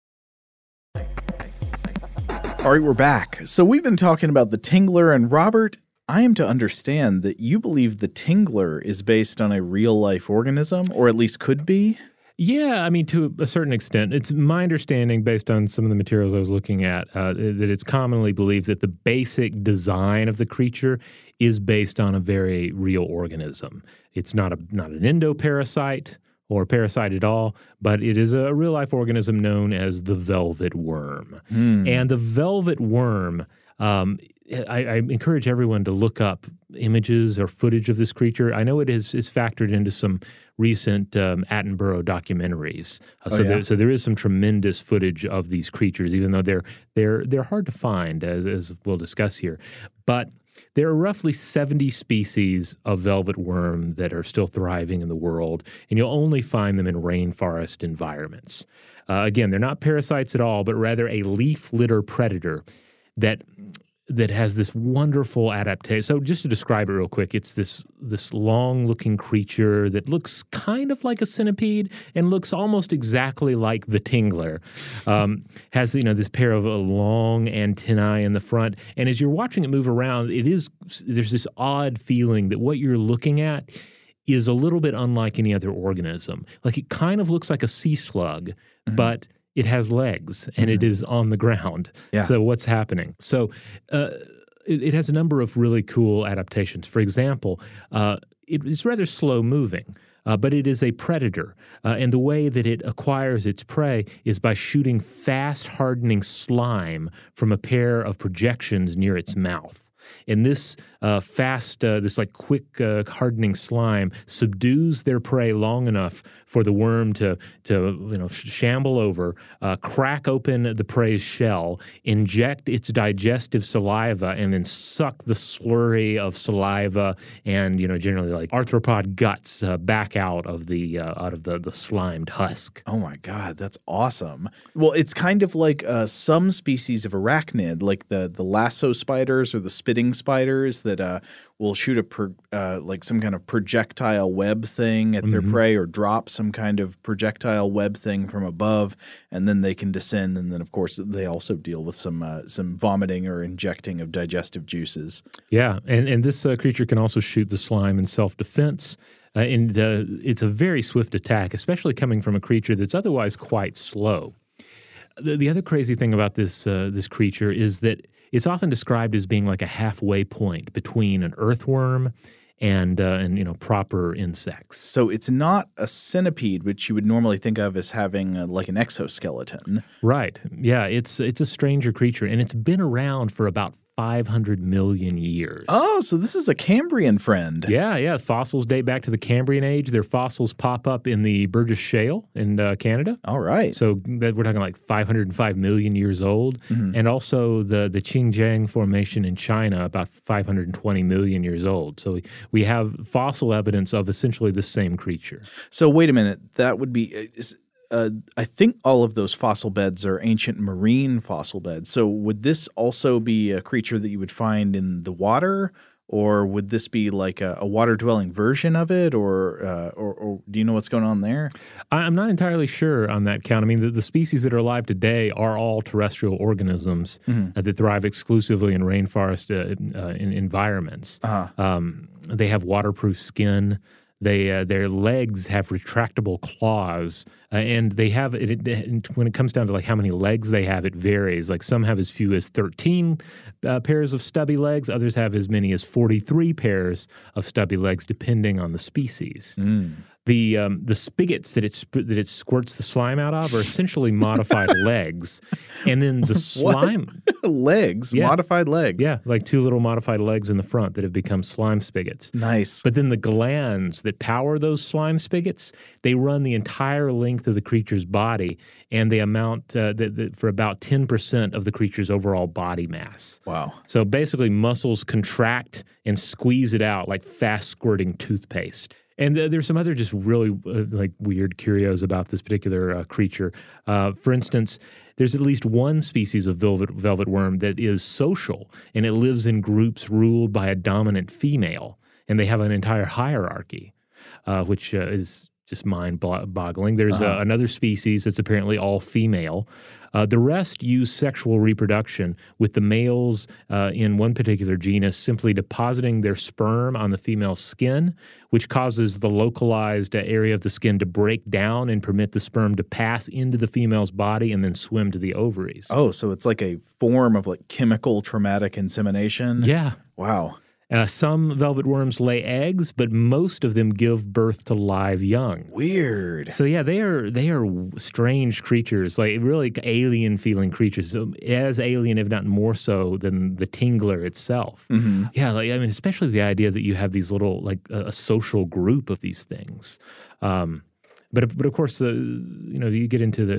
All right, we're back. So we've been talking about the Tingler, and Robert, I am to understand that you believe the Tingler is based on a real-life organism, or at least could be? Yeah, I mean, to a certain extent. It's my understanding, based on some of the materials I was looking at, uh, that it's commonly believed that the basic design of the creature is based on a very real organism. It's not a not an endoparasite or parasite at all, but it is a real-life organism known as the velvet worm. Mm. And the velvet worm, um, I, I encourage everyone to look up images or footage of this creature. I know it is, is factored into some recent um, Attenborough documentaries. Uh, so, oh, yeah. there, so there is some tremendous footage of these creatures, even though they're they're they're hard to find, as, as we'll discuss here. But there are roughly seventy species of velvet worm that are still thriving in the world, and you'll only find them in rainforest environments. Uh, again, they're not parasites at all, but rather a leaf litter predator that that has this wonderful adaptation. So just to describe it real quick, it's this this long-looking creature that looks kind of like a centipede and looks almost exactly like the Tingler. Um, has, you know, this pair of uh, long antennae in the front. And as you're watching it move around, it is there's this odd feeling that what you're looking at is a little bit unlike any other organism. Like it kind of looks like a sea slug, mm-hmm. but it has legs, and mm-hmm. it is on the ground. Yeah. So what's happening? So uh, it, it has a number of really cool adaptations. For example, uh, it, it's rather slow moving, uh, but it is a predator. Uh, and the way that it acquires its prey is by shooting fast hardening slime from a pair of projections near its mouth. And this uh, fast, uh, this like quick uh, hardening slime subdues their prey long enough for the worm to, to you know, shamble over, uh, crack open the prey's shell, inject its digestive saliva, and then suck the slurry of saliva and, you know, generally like arthropod guts uh, back out of the uh, out of the, the slimed husk. Oh my God, that's awesome. Well, it's kind of like uh, some species of arachnid, like the the lasso spiders or the spitting spiders that uh, will shoot a pro, uh, like some kind of projectile web thing at mm-hmm. their prey, or drop some kind of projectile web thing from above, and then they can descend. And then, of course, they also deal with some uh, some vomiting or injecting of digestive juices. Yeah, and and this uh, creature can also shoot the slime in self-defense. Uh, and uh, it's a very swift attack, especially coming from a creature that's otherwise quite slow. The, the other crazy thing about this uh, this creature is that it's often described as being like a halfway point between an earthworm and, uh, and you know, proper insects. So it's not a centipede, which you would normally think of as having uh, like an exoskeleton. Right. Yeah, it's it's a stranger creature, and it's been around for about five hundred million years. Oh, so this is a Cambrian friend. Yeah, yeah. Fossils date back to the Cambrian age. Their fossils pop up in the Burgess Shale in uh, Canada. All right. So that we're talking like five hundred five million years old. Mm-hmm. And also the, the Xinjiang Formation in China, about five hundred twenty million years old. So we, we have fossil evidence of essentially the same creature. So wait a minute. That would be... Is, Uh, I think all of those fossil beds are ancient marine fossil beds. So would this also be a creature that you would find in the water, or would this be like a, a water-dwelling version of it, or, uh, or or do you know what's going on there? I'm not entirely sure on that count. I mean, the, the species that are alive today are all terrestrial organisms mm-hmm. uh, that thrive exclusively in rainforest uh, uh, in environments. Uh-huh. Um, they have waterproof skin. They uh, their legs have retractable claws Uh, and they have it, it when it comes down to like how many legs they have, it varies. Like some have as few as thirteen uh, pairs of stubby legs. Others have as many as forty-three pairs of stubby legs, depending on the species. Mm. The um, the spigots that it sp- that it squirts the slime out of are essentially modified legs, and then the slime legs, yeah. modified legs, yeah, like two little modified legs in the front that have become slime spigots. Nice. But then the glands that power those slime spigots, they run the entire length of the creature's body, and they amount uh, the, the, for about ten percent of the creature's overall body mass. Wow. So basically, muscles contract and squeeze it out like fast squirting toothpaste. And uh, there's some other just really uh, like weird curios about this particular uh, creature. Uh, for instance, there's at least one species of velvet, velvet worm that is social, and it lives in groups ruled by a dominant female, and they have an entire hierarchy, uh, which uh, is just mind-boggling. There's uh-huh. uh, another species that's apparently all female. Uh, the rest use sexual reproduction, with the males uh, in one particular genus simply depositing their sperm on the female's skin, which causes the localized uh, area of the skin to break down and permit the sperm to pass into the female's body and then swim to the ovaries. Oh, so it's like a form of like chemical traumatic insemination? Yeah. Wow. Uh, some velvet worms lay eggs, but most of them give birth to live young. Weird. So yeah, they are they are strange creatures, like really alien-feeling creatures, so as alien, if not more so, than the Tingler itself. Mm-hmm. Yeah, like I mean, especially the idea that you have these little like a, a social group of these things. Um, But but of course, the you know you get into the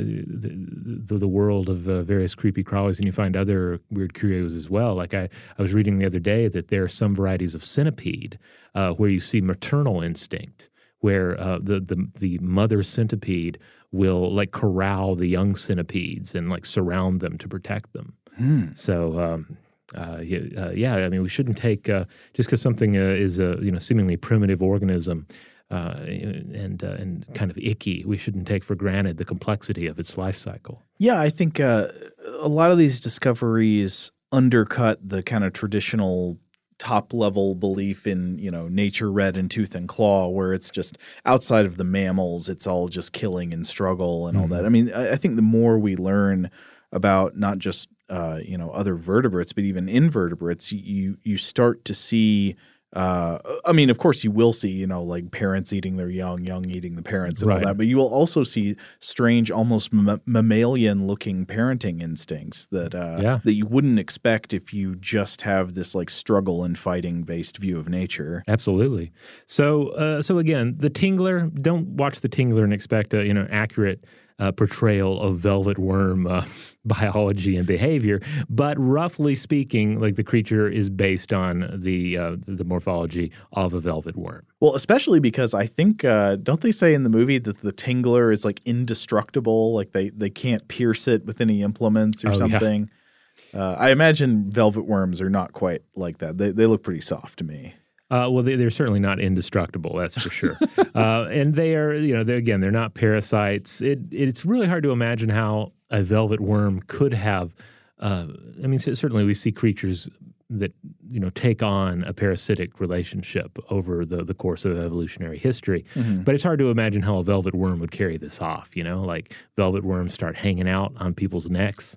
the, the world of uh, various creepy crawlies, and you find other weird curios as well. Like I, I was reading the other day that there are some varieties of centipede uh, where you see maternal instinct, where uh, the the the mother centipede will like corral the young centipedes and like surround them to protect them. Hmm. So. Um, Uh, yeah, uh, yeah, I mean, we shouldn't take uh, just because something uh, is a you know seemingly primitive organism uh, and uh, and kind of icky. We shouldn't take for granted the complexity of its life cycle. Yeah, I think uh, a lot of these discoveries undercut the kind of traditional top level belief in you know nature red in tooth and claw, where it's just outside of the mammals, it's all just killing and struggle and all Mm-hmm. that. I mean, I, I think the more we learn about not just Uh, you know, other vertebrates, but even invertebrates, you you start to see. Uh, I mean, of course, you will see, you know, like parents eating their young, young eating the parents, and Right. all that. But you will also see strange, almost ma- mammalian-looking parenting instincts that uh, Yeah. that you wouldn't expect if you just have this like struggle and fighting-based view of nature. Absolutely. So, uh, so again, the Tingler. Don't watch the Tingler and expect a you know accurate uh, portrayal of velvet worm uh, biology and behavior. But roughly speaking, like the creature is based on the uh, the morphology of a velvet worm. Well, especially because I think uh, don't they say in the movie that the Tingler is like indestructible, like they they can't pierce it with any implements or Oh, yeah. something. Uh, I imagine velvet worms are not quite like that. They they look pretty soft to me. Uh, well, they, they're certainly not indestructible, that's for sure. uh, and they are, you know, they're, again, they're not parasites. It, it's really hard to imagine how a velvet worm could have. Uh, I mean, certainly we see creatures that you know take on a parasitic relationship over the, the course of evolutionary history. Mm-hmm. But it's hard to imagine how a velvet worm would carry this off. You know, like velvet worms start hanging out on people's necks,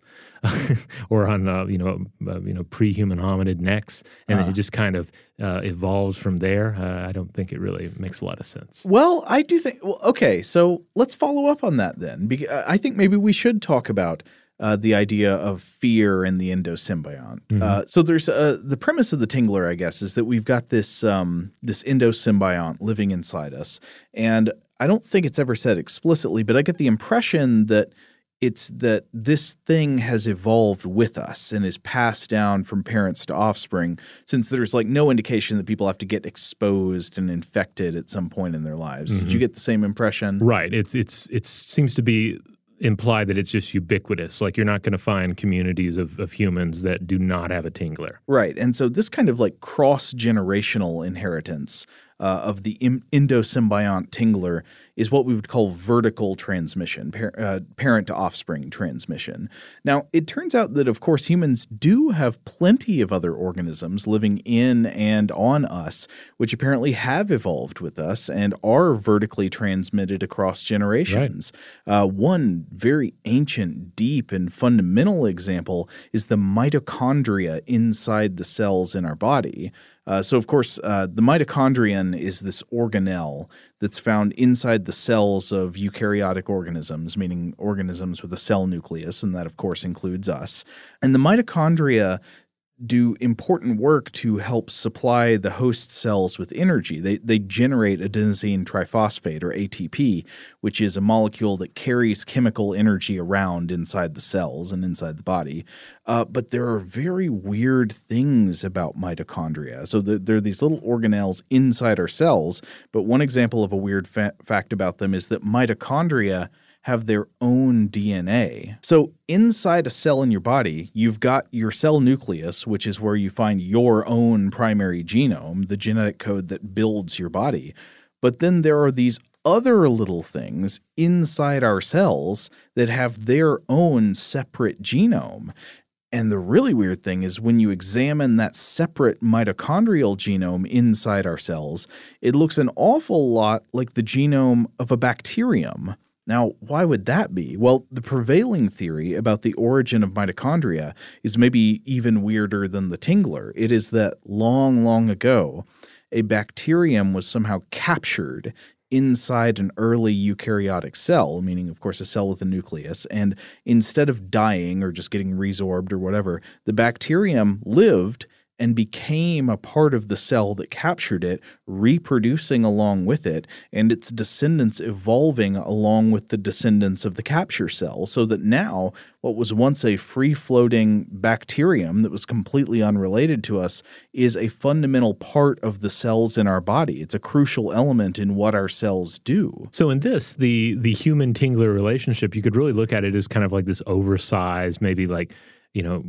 or on uh, you know uh, you know pre-human hominid necks, and Uh. then it just kind of uh, evolves from there. Uh, I don't think it really makes a lot of sense. Well, I do think. Well, okay, so let's follow up on that then. Because I think maybe we should talk about uh, the idea of fear and the endosymbiont. Mm-hmm. Uh, so there's uh, the premise of the Tingler, I guess, is that we've got this um, this endosymbiont living inside us, and I don't think it's ever said explicitly, but I get the impression that it's that this thing has evolved with us and is passed down from parents to offspring, since there's like no indication that people have to get exposed and infected at some point in their lives. Mm-hmm. Did you get the same impression? Right. It's it's it seems to be implied that it's just ubiquitous. Like you're not going to find communities of, of humans that do not have a Tingler. Right. And so this kind of like cross-generational inheritance uh, of the im- endosymbiont tingler is what we would call vertical transmission, par- uh, parent to offspring transmission. Now, it turns out that, of course, humans do have plenty of other organisms living in and on us, which apparently have evolved with us and are vertically transmitted across generations. Right. Uh, one very ancient, deep, and fundamental example is the mitochondria inside the cells in our body. Uh, so, of course, uh, the mitochondrion is this organelle that's found inside the cells of eukaryotic organisms, meaning organisms with a cell nucleus, and that, of course, includes us. And the mitochondria do important work to help supply the host cells with energy. They they generate adenosine triphosphate, or A T P, which is a molecule that carries chemical energy around inside the cells and inside the body. Uh, but there are very weird things about mitochondria. So the, there are these little organelles inside our cells, but one example of a weird fa- fact about them is that mitochondria have their own D N A. So inside a cell in your body, you've got your cell nucleus, which is where you find your own primary genome, the genetic code that builds your body. But then there are these other little things inside our cells that have their own separate genome. And the really weird thing is when you examine that separate mitochondrial genome inside our cells, it looks an awful lot like the genome of a bacterium. Now, why would that be? Well, the prevailing theory about the origin of mitochondria is maybe even weirder than the tingler. It is that long, long ago, a bacterium was somehow captured inside an early eukaryotic cell, meaning, of course, a cell with a nucleus, and instead of dying or just getting resorbed or whatever, the bacterium lived and became a part of the cell that captured it, reproducing along with it, and its descendants evolving along with the descendants of the capture cell, so that now what was once a free-floating bacterium that was completely unrelated to us is a fundamental part of the cells in our body. It's a crucial element in what our cells do. So in this, the the human-tingler relationship, you could really look at it as kind of like this oversized, maybe like, you know,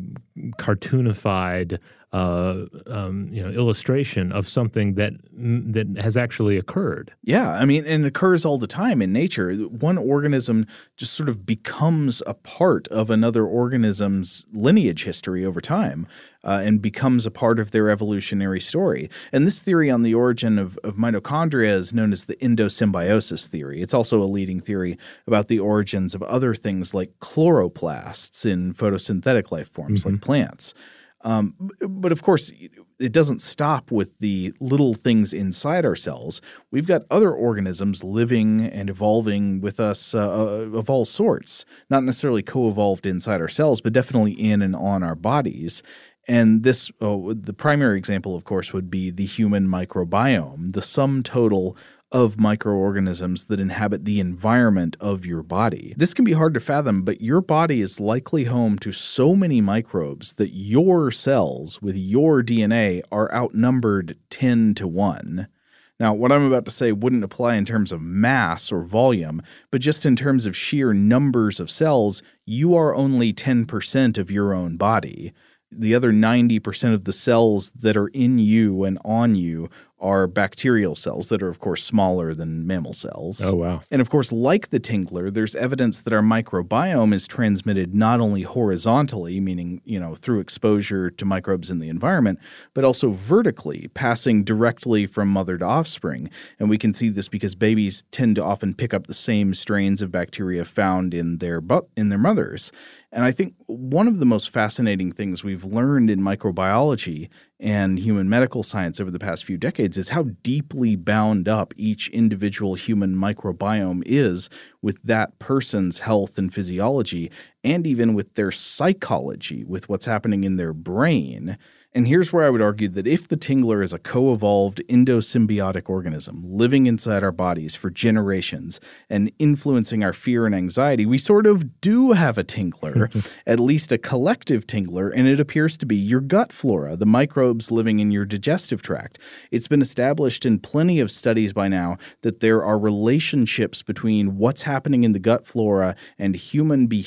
cartoonified Uh, um, you know, illustration of something that that has actually occurred. Yeah, I mean, and it occurs all the time in nature. One organism just sort of becomes a part of another organism's lineage history over time uh, and becomes a part of their evolutionary story. And this theory on the origin of, of mitochondria is known as the endosymbiosis theory. It's also a leading theory about the origins of other things like chloroplasts in photosynthetic life forms mm-hmm. like plants. Um, but of course, it doesn't stop with the little things inside our cells. We've got other organisms living and evolving with us uh, of all sorts, not necessarily co-evolved inside our cells, but definitely in and on our bodies. And this, oh, the primary example, of course, would be the human microbiome, the sum total of microorganisms that inhabit the environment of your body. This can be hard to fathom, but your body is likely home to so many microbes that your cells with your D N A are outnumbered ten to one. Now, what I'm about to say wouldn't apply in terms of mass or volume, but just in terms of sheer numbers of cells, you are only ten percent of your own body. The other ninety percent of the cells that are in you and on you are bacterial cells that are, of course, smaller than mammal cells. Oh, wow. And, of course, like the tingler, there's evidence that our microbiome is transmitted not only horizontally, meaning, you know, through exposure to microbes in the environment, but also vertically, passing directly from mother to offspring. And we can see this because babies tend to often pick up the same strains of bacteria found in their bu- in their mothers. And I think one of the most fascinating things we've learned in microbiology and human medical science over the past few decades is how deeply bound up each individual human microbiome is with that person's health and physiology, and even with their psychology, with what's happening in their brain. And here's where I would argue that if the tingler is a co-evolved endosymbiotic organism living inside our bodies for generations and influencing our fear and anxiety, we sort of do have a tingler, at least a collective tingler, and it appears to be your gut flora, the microbes living in your digestive tract. It's been established in plenty of studies by now that there are relationships between what's happening in the gut flora and human behavior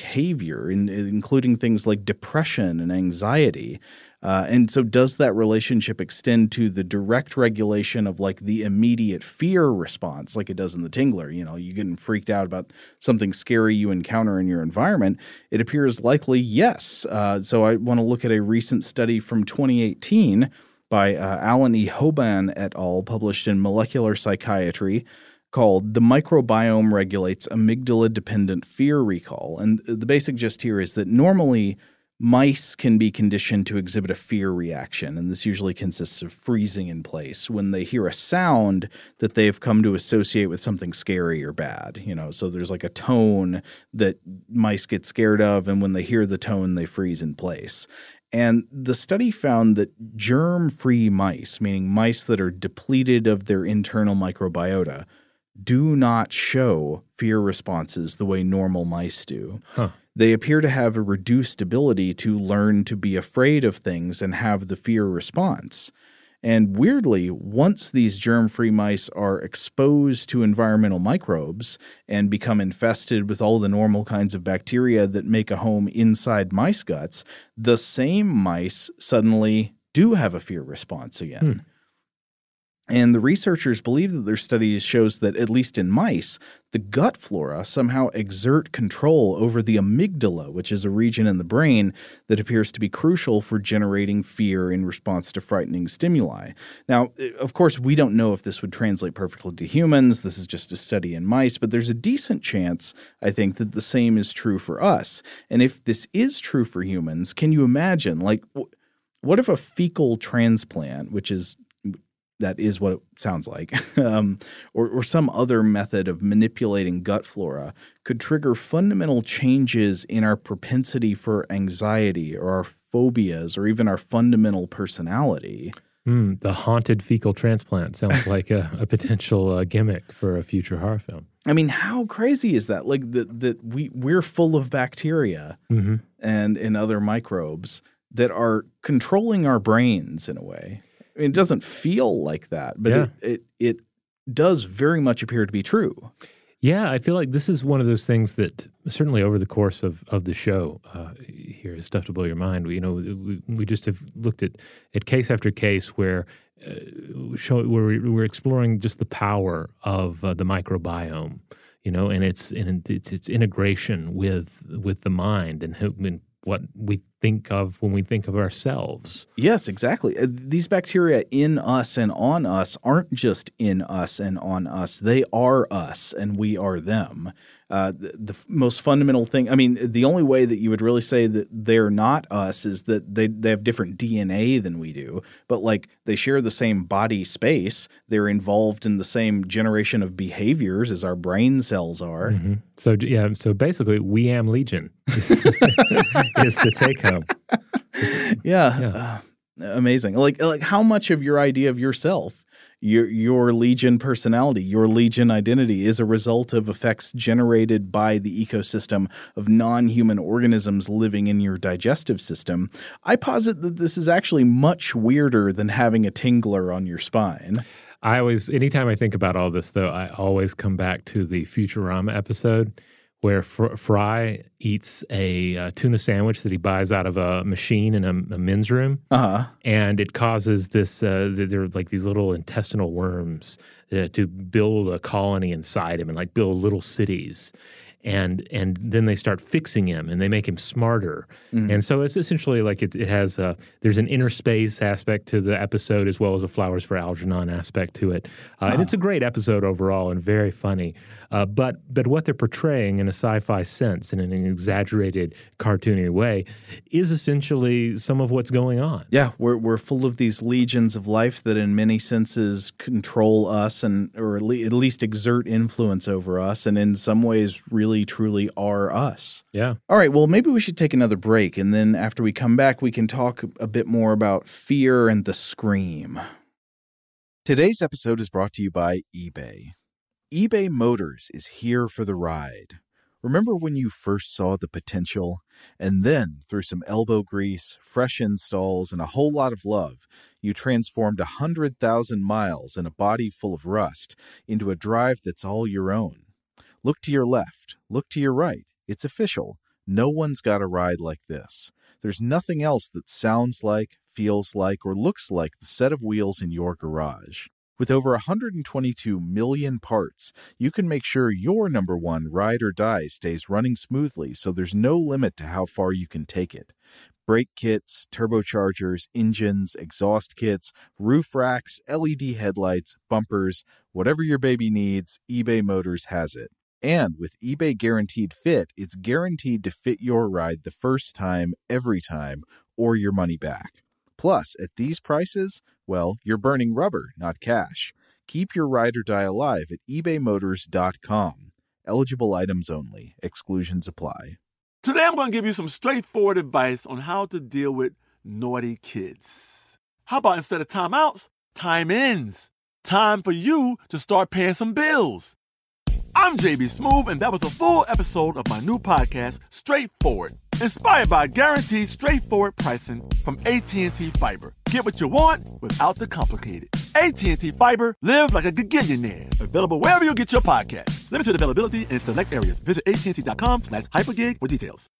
behavior, in, including things like depression and anxiety. Uh, and so does that relationship extend to the direct regulation of like the immediate fear response like it does in the Tingler? You know, you getting freaked out about something scary you encounter in your environment. It appears likely yes. Uh, so I want to look at a recent study from twenty eighteen by uh, Alan E. Hoban et al., published in Molecular Psychiatry, called The Microbiome Regulates Amygdala-Dependent Fear Recall. And the basic gist here is that normally mice can be conditioned to exhibit a fear reaction, and this usually consists of freezing in place when they hear a sound that they've come to associate with something scary or bad. You know, so there's like a tone that mice get scared of, and when they hear the tone, they freeze in place. And the study found that germ-free mice, meaning mice that are depleted of their internal microbiota, do not show fear responses the way normal mice do. Huh. They appear to have a reduced ability to learn to be afraid of things and have the fear response. And weirdly, once these germ-free mice are exposed to environmental microbes and become infested with all the normal kinds of bacteria that make a home inside mice guts, the same mice suddenly do have a fear response again. Hmm. And the researchers believe that their study shows that, at least in mice, the gut flora somehow exert control over the amygdala, which is a region in the brain that appears to be crucial for generating fear in response to frightening stimuli. Now, of course, we don't know if this would translate perfectly to humans. This is just a study in mice, but there's a decent chance, I think, that the same is true for us. And if this is true for humans, can you imagine, like, what if a fecal transplant, which is that is what it sounds like, um, or, or some other method of manipulating gut flora could trigger fundamental changes in our propensity for anxiety or our phobias or even our fundamental personality. Mm, the haunted fecal transplant sounds like a, a potential uh, gimmick for a future horror film. I mean, how crazy is that? Like that that we, we're full of bacteria mm-hmm. and, and other microbes that are controlling our brains in a way. I mean, it doesn't feel like that, but yeah. it, it it does very much appear to be true. Yeah, I feel like this is one of those things that certainly over the course of, of the show uh, here is Stuff to Blow Your Mind. We, you know, we, we just have looked at, at case after case where uh, show where we, we're exploring just the power of uh, the microbiome, you know, and its and its, its integration with with the mind and, and what we think of when we think of ourselves. Yes, exactly. These bacteria in us and on us aren't just in us and on us. They are us and we are them. Uh, the, the most fundamental thing, I mean, the only way that you would really say that they're not us is that they, they have different D N A than we do, but like they share the same body space. They're involved in the same generation of behaviors as our brain cells are. Mm-hmm. So, yeah, so basically, we am Legion is, is the take home. Yeah. yeah. Uh, amazing. Like, like how much of your idea of yourself, your your Legion personality, your Legion identity is a result of effects generated by the ecosystem of non-human organisms living in your digestive system? I posit that this is actually much weirder than having a tingler on your spine. I always, anytime I think about all this, though, I always come back to the Futurama episode where Fr- Fry eats a uh, tuna sandwich that he buys out of a machine in a, a men's room. Uh-huh. And it causes this, uh, there are like these little intestinal worms uh, to build a colony inside him and like build little cities. And and then they start fixing him, and they make him smarter. Mm-hmm. And so it's essentially like it, it has a, there's an inner space aspect to the episode as well as a Flowers for Algernon aspect to it. Uh, oh. And it's a great episode overall and very funny. Uh, but but what they're portraying in a sci-fi sense, in an exaggerated, cartoony way, is essentially some of what's going on. Yeah, we're we're full of these legions of life that in many senses control us and or at least exert influence over us, and in some ways really truly are us. Yeah. All right, well, maybe we should take another break, and then after we come back, we can talk a bit more about fear and the scream. Today's episode is brought to you by eBay. eBay Motors is here for the ride. Remember when you first saw the potential? And then, through some elbow grease, fresh installs, and a whole lot of love, you transformed one hundred thousand miles and a body full of rust into a drive that's all your own. Look to your left. Look to your right. It's official. No one's got a ride like this. There's nothing else that sounds like, feels like, or looks like the set of wheels in your garage. With over one hundred twenty-two million parts, you can make sure your number one ride or die stays running smoothly so there's no limit to how far you can take it. Brake kits, turbochargers, engines, exhaust kits, roof racks, L E D headlights, bumpers, whatever your baby needs, eBay Motors has it. And with eBay Guaranteed Fit, it's guaranteed to fit your ride the first time, every time, or your money back. Plus, at these prices, well, you're burning rubber, not cash. Keep your ride or die alive at ebay motors dot com. Eligible items only. Exclusions apply. Today I'm going to give you some straightforward advice on how to deal with naughty kids. How about instead of timeouts, time-ins? Time for you to start paying some bills. I'm J B Smoove, and that was a full episode of my new podcast, Straightforward, inspired by guaranteed straightforward pricing from A T and T Fiber. Get what you want without the complicated. A T and T Fiber, live like a gigillionaire. Available wherever you get your podcast. Limited availability in select areas. Visit A T and T dot com slash hypergig for details.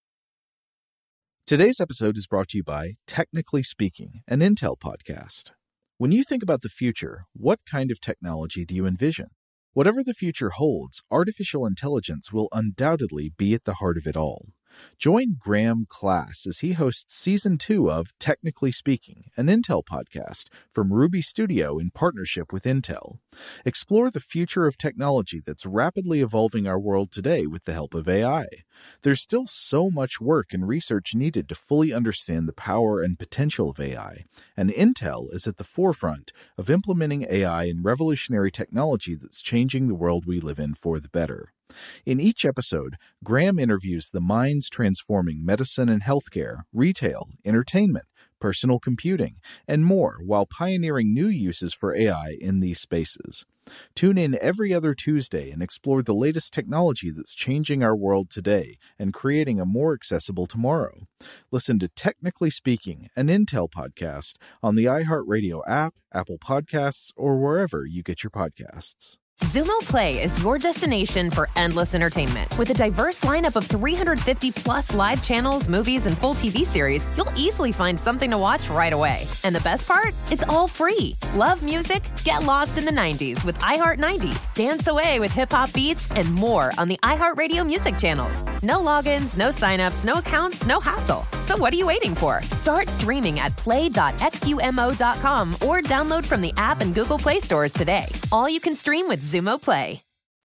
Today's episode is brought to you by Technically Speaking, an Intel podcast. When you think about the future, what kind of technology do you envision? Whatever the future holds, artificial intelligence will undoubtedly be at the heart of it all. Join Graham Class as he hosts Season two of Technically Speaking, an Intel podcast from Ruby Studio in partnership with Intel. Explore the future of technology that's rapidly evolving our world today with the help of A I. There's still so much work and research needed to fully understand the power and potential of A I, and Intel is at the forefront of implementing A I in revolutionary technology that's changing the world we live in for the better. In each episode, Graham interviews the minds transforming medicine and healthcare, retail, entertainment, personal computing, and more while pioneering new uses for A I in these spaces. Tune in every other Tuesday and explore the latest technology that's changing our world today and creating a more accessible tomorrow. Listen to Technically Speaking, an Intel podcast on the iHeartRadio app, Apple Podcasts, or wherever you get your podcasts. Xumo Play is your destination for endless entertainment. With a diverse lineup of three hundred fifty plus live channels, movies, and full T V series, you'll easily find something to watch right away. And the best part? It's all free. Love music? Get lost in the nineties with iHeart nineties. Dance away with hip-hop beats and more on the iHeartRadio music channels. No logins, no signups, no accounts, no hassle. So what are you waiting for? Start streaming at play dot xumo dot com or download from the app and Google Play stores today. All you can stream with Xumo Play.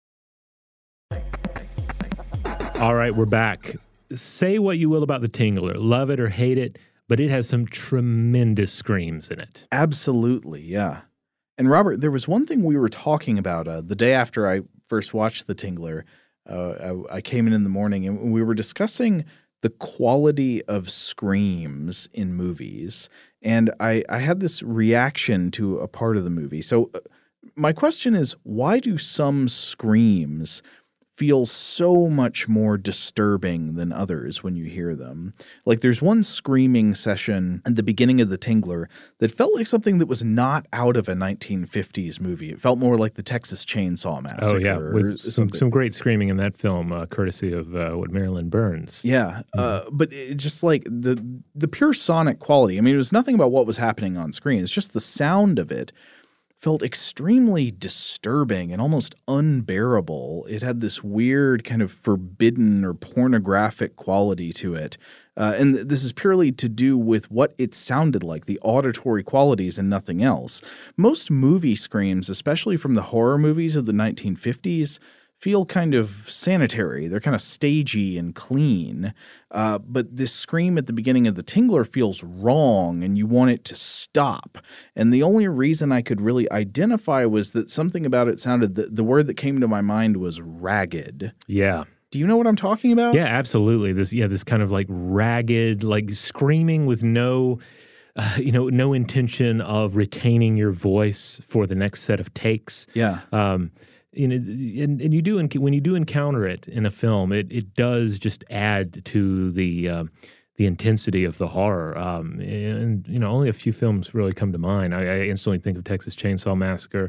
All right, we're back. Say what you will about The Tingler, love it or hate it, but it has some tremendous screams in it. Absolutely, yeah. And Robert, there was one thing we were talking about uh, the day after I first watched The Tingler. Uh, I, I came in in the morning and we were discussing the quality of screams in movies. And I, I had this reaction to a part of the movie. So uh, my question is, why do some screams feel so much more disturbing than others when you hear them? Like there's one screaming session at the beginning of The Tingler that felt like something that was not out of a nineteen fifties movie. It felt more like the Texas Chainsaw Massacre. Oh, yeah, with some, some great screaming in that film, uh, courtesy of uh, what Marilyn Burns. Yeah, mm-hmm. uh, but it just like the the pure sonic quality. I mean, it was nothing about what was happening on screen. It's just the sound of it felt extremely disturbing and almost unbearable. It had this weird kind of forbidden or pornographic quality to it. Uh, and th- this is purely to do with what it sounded like, the auditory qualities and nothing else. Most movie screams, especially from the horror movies of the nineteen fifties, feel kind of sanitary. They're kind of stagey and clean. Uh, but this scream at the beginning of The Tingler feels wrong and you want it to stop. And the only reason I could really identify was that something about it sounded, the, the word that came to my mind was ragged. Yeah. Do you know what I'm talking about? Yeah, absolutely. This, yeah, this kind of like ragged, like screaming with no, uh, you know, no intention of retaining your voice for the next set of takes. Yeah. Um, You know, and, and you do when you do encounter it in a film, it, it does just add to the uh, the intensity of the horror. Um, and you know, only a few films really come to mind. I, I instantly think of Texas Chainsaw Massacre.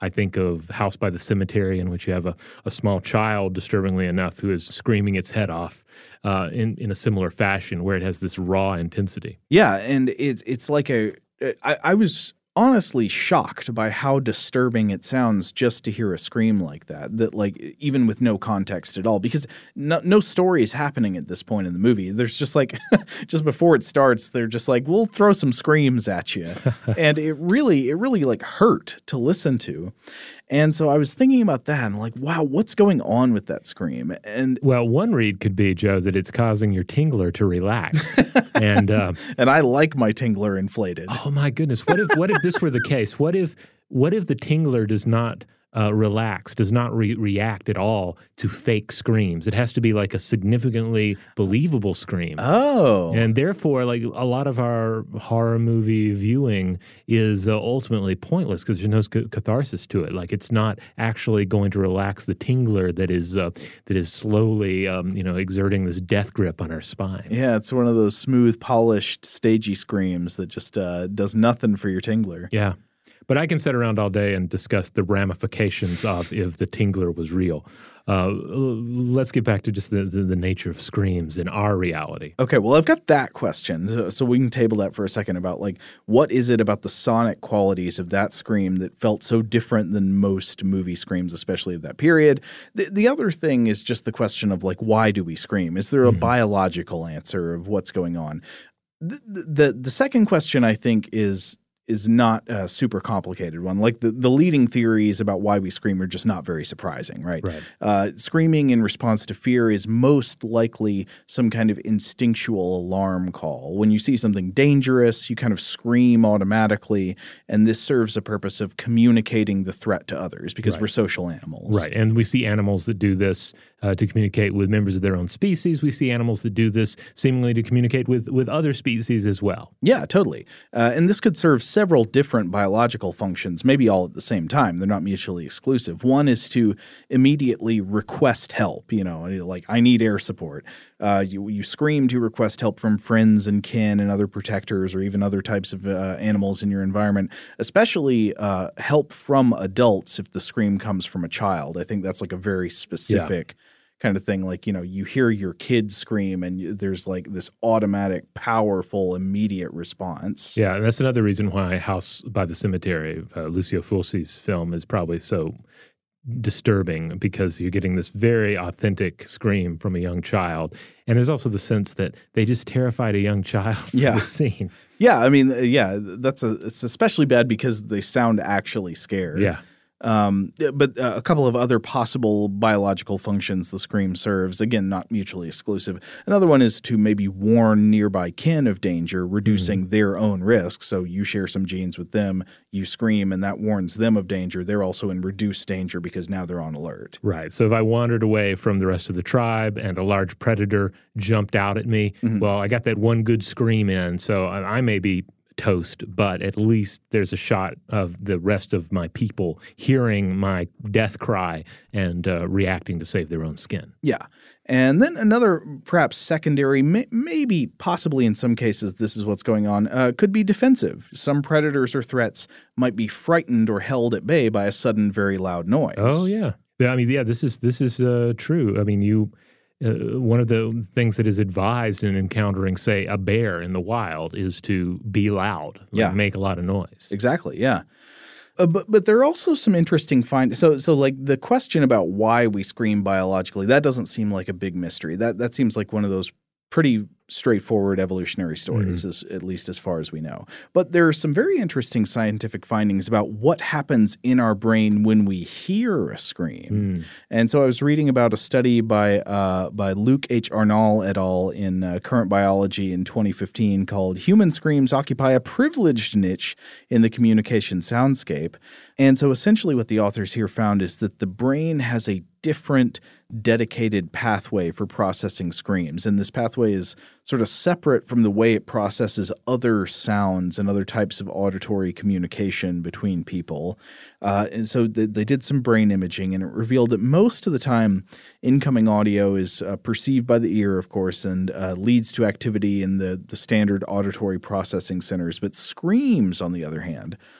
I think of House by the Cemetery, in which you have a, a small child, disturbingly enough, who is screaming its head off uh, in, in a similar fashion, where it has this raw intensity. Yeah, and it's it's like a I, I was honestly shocked by how disturbing it sounds just to hear a scream like that, that like even with no context at all, because no, no story is happening at this point in the movie. There's just like just before it starts, they're just like, we'll throw some screams at you. And it really, it really like hurt to listen to. And so I was thinking about that and like, wow, what's going on with that scream? And well, one read could be, Joe, that it's causing your tingler to relax. and uh, and I like my tingler inflated. Oh my goodness. What if what if this were the case? What if what if the tingler does not uh, relax, does not re- react at all to fake screams? It has to be like a significantly believable scream. Oh. And therefore, like a lot of our horror movie viewing is uh, ultimately pointless because there's no c- catharsis to it. Like it's not actually going to relax the tingler that is uh, that is slowly, um, you know, exerting this death grip on our spine. Yeah, it's one of those smooth, polished, stagey screams that just uh, does nothing for your tingler. Yeah. But I can sit around all day and discuss the ramifications of if the tingler was real. Uh, let's get back to just the, the, the nature of screams in our reality. Okay, well, I've got that question, so, so we can table that for a second about, like, what is it about the sonic qualities of that scream that felt so different than most movie screams, especially of that period? The, the other thing is just the question of, like, why do we scream? Is there a mm-hmm. biological answer of what's going on? The, the, the second question, I think, is is not a super complicated one. Like the, the leading theories about why we scream are just not very surprising, right? Right. Uh, screaming in response to fear is most likely some kind of instinctual alarm call. When you see something dangerous, you kind of scream automatically, and this serves a purpose of communicating the threat to others because right. we're social animals. Right, and we see animals that do this uh, to communicate with members of their own species. We see animals that do this seemingly to communicate with, with other species as well. Yeah, totally. Uh, and this could serve several different biological functions, maybe all at the same time. They're not mutually exclusive. One is to immediately request help, you know, like I need air support. Uh, you, you scream to request help from friends and kin and other protectors or even other types of uh, animals in your environment, especially uh, help from adults if the scream comes from a child. I think that's like a very specific yeah. kind of thing. Like, you know, you hear your kid scream and you, there's like this automatic, powerful, immediate response. Yeah, and that's another reason why House by the Cemetery, uh, Lucio Fulci's film, is probably so disturbing because you're getting this very authentic scream from a young child. And there's also the sense that they just terrified a young child for yeah. the scene. Yeah, I mean, yeah, that's a it's especially bad because they sound actually scared. Yeah. Um, but uh, a couple of other possible biological functions the scream serves, again, not mutually exclusive. Another one is to maybe warn nearby kin of danger, reducing mm-hmm. their own risk. So you share some genes with them, you scream, and that warns them of danger. They're also in reduced danger because now they're on alert. Right. So if I wandered away from the rest of the tribe and a large predator jumped out at me, mm-hmm. well, I got that one good scream in, so I, I may be toast, but at least there's a shot of the rest of my people hearing my death cry and uh, reacting to save their own skin. Yeah. And then another perhaps secondary, may, maybe possibly in some cases this is what's going on, uh, could be defensive. Some predators or threats might be frightened or held at bay by a sudden very loud noise. Oh, yeah. I mean, yeah, this is, this is uh, true. I mean, you... Uh, one of the things that is advised in encountering, say, a bear in the wild is to be loud, like yeah. make a lot of noise. Exactly, yeah. Uh, but but there are also some interesting findings. So so like the question about why we scream biologically, that doesn't seem like a big mystery. That that seems like one of those pretty straightforward evolutionary stories, mm-hmm. as, at least as far as we know. But there are some very interesting scientific findings about what happens in our brain when we hear a scream. Mm. And so I was reading about a study by uh, by Luke H. Arnall et al. In uh, Current Biology in twenty fifteen called Human Screams Occupy a Privileged Niche in the Communication Soundscape. And so essentially what the authors here found is that the brain has a different dedicated pathway for processing screams. And this pathway is sort of separate from the way it processes other sounds and other types of auditory communication between people. Uh, and so th- they did some brain imaging, and it revealed that most of the time incoming audio is uh, perceived by the ear, of course, and uh, leads to activity in the, the standard auditory processing centers. But screams, on the other hand,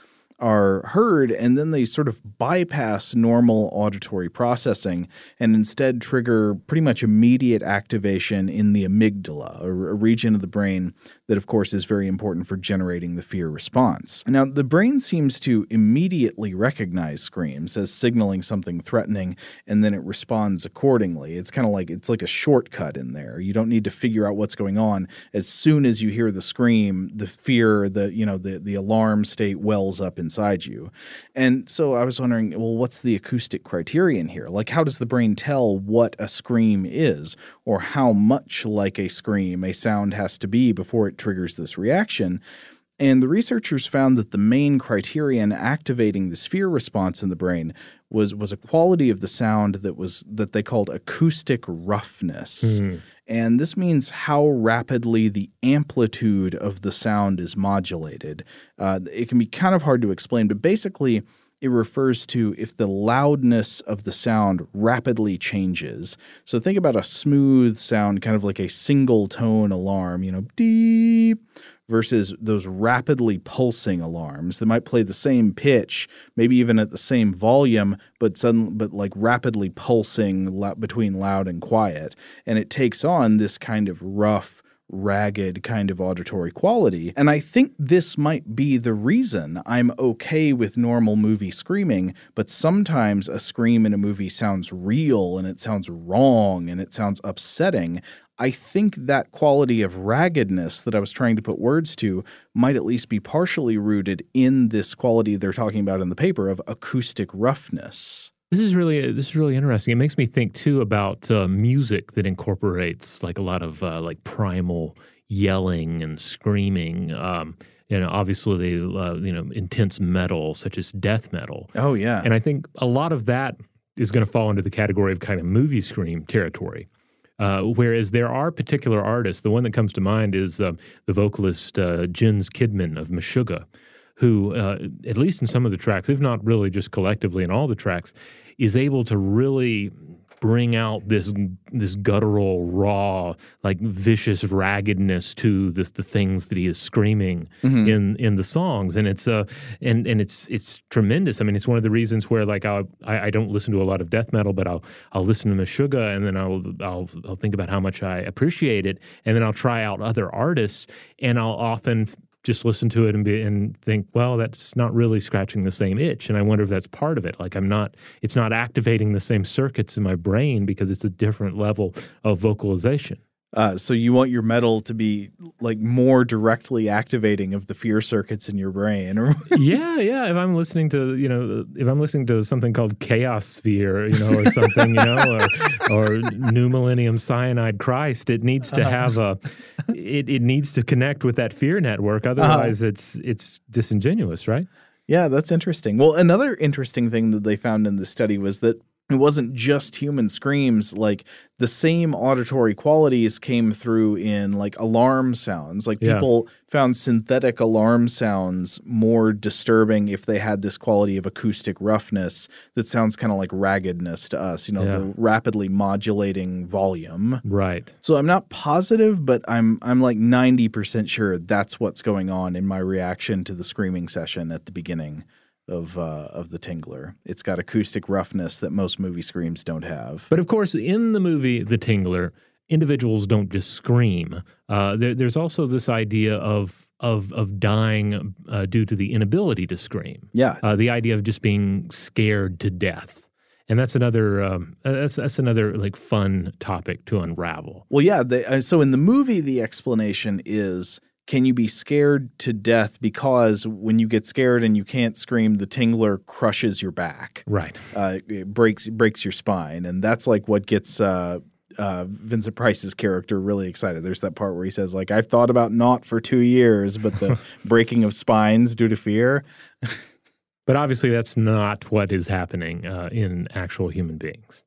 are heard, and then they sort of bypass normal auditory processing and instead trigger pretty much immediate activation in the amygdala, a, a region of the brain that, of course, is very important for generating the fear response. Now, the brain seems to immediately recognize screams as signaling something threatening, and then it responds accordingly. It's kind of like it's like a shortcut in there. You don't need to figure out what's going on. As soon as you hear the scream, the fear, the you know, the the alarm state wells up inside you. And so I was wondering, well, what's the acoustic criterion here? Like, how does the brain tell what a scream is, or how much like a scream a sound has to be before it triggers this reaction? And the researchers found that the main criterion activating this fear response in the brain was was a quality of the sound that was that they called acoustic roughness. Mm. And this means how rapidly the amplitude of the sound is modulated. Uh, it can be kind of hard to explain, but basically it refers to if the loudness of the sound rapidly changes. So think about a smooth sound, kind of like a single tone alarm, you know, deep, versus those rapidly pulsing alarms that might play the same pitch, maybe even at the same volume, but sudden, but like rapidly pulsing lo- between loud and quiet. And it takes on this kind of rough, ragged kind of auditory quality. And I think this might be the reason I'm okay with normal movie screaming, but sometimes a scream in a movie sounds real and it sounds wrong and it sounds upsetting. I think that quality of raggedness that I was trying to put words to might at least be partially rooted in this quality they're talking about in the paper of acoustic roughness. This is really this is really interesting. It makes me think too about uh, music that incorporates like a lot of uh, like primal yelling and screaming. Um, you know, obviously, uh, you know, intense metal such as death metal. Oh yeah, and I think a lot of that is going to fall into the category of kind of movie scream territory. Uh, whereas there are particular artists. The one that comes to mind is uh, the vocalist uh, Jens Kidman of Meshuggah, who, uh, at least in some of the tracks, if not really just collectively in all the tracks, is able to really bring out this this guttural, raw, like vicious raggedness to the, the things that he is screaming mm-hmm. in in the songs, and it's uh and and it's it's tremendous. I mean, it's one of the reasons where like I'll, I I don't listen to a lot of death metal, but I'll I'll listen to Meshuggah, and then I'll I'll I'll think about how much I appreciate it, and then I'll try out other artists, and I'll often just listen to it and be and think, well, that's not really scratching the same itch. And I wonder if that's part of it. Like I'm not, it's not activating the same circuits in my brain because it's a different level of vocalization. Uh, so you want your metal to be like more directly activating of the fear circuits in your brain. yeah, yeah. If I'm listening to, you know, if I'm listening to something called Chaos Sphere, you know, or something, you know, or, or New Millennium Cyanide Christ, it needs to have a, it, it needs to connect with that fear network. Otherwise, uh-huh. it's it's disingenuous, right? Yeah, that's interesting. Well, another interesting thing that they found in the study was that it wasn't just human screams. Like the same auditory qualities came through in like alarm sounds. Like people yeah. found synthetic alarm sounds more disturbing if they had this quality of acoustic roughness that sounds kind of like raggedness to us, you know, yeah. the rapidly modulating volume. Right. So I'm not positive, but I'm I'm like ninety percent sure that's what's going on in my reaction to the screaming session at the beginning of uh, of the Tingler. It's got acoustic roughness that most movie screams don't have. But of course, in the movie The Tingler, individuals don't just scream. Uh, there, there's also this idea of of of dying uh, due to the inability to scream. Yeah, uh, the idea of just being scared to death. And that's another um, that's that's another like fun topic to unravel. Well, yeah. They, uh, so in the movie, the explanation is, can you be scared to death because when you get scared and you can't scream, the Tingler crushes your back. Right. Uh, it breaks breaks your spine. And that's like what gets uh, uh, Vincent Price's character really excited. There's that part where he says, like, I've thought about naught for two years, but the breaking of spines due to fear. But obviously that's not what is happening uh, in actual human beings.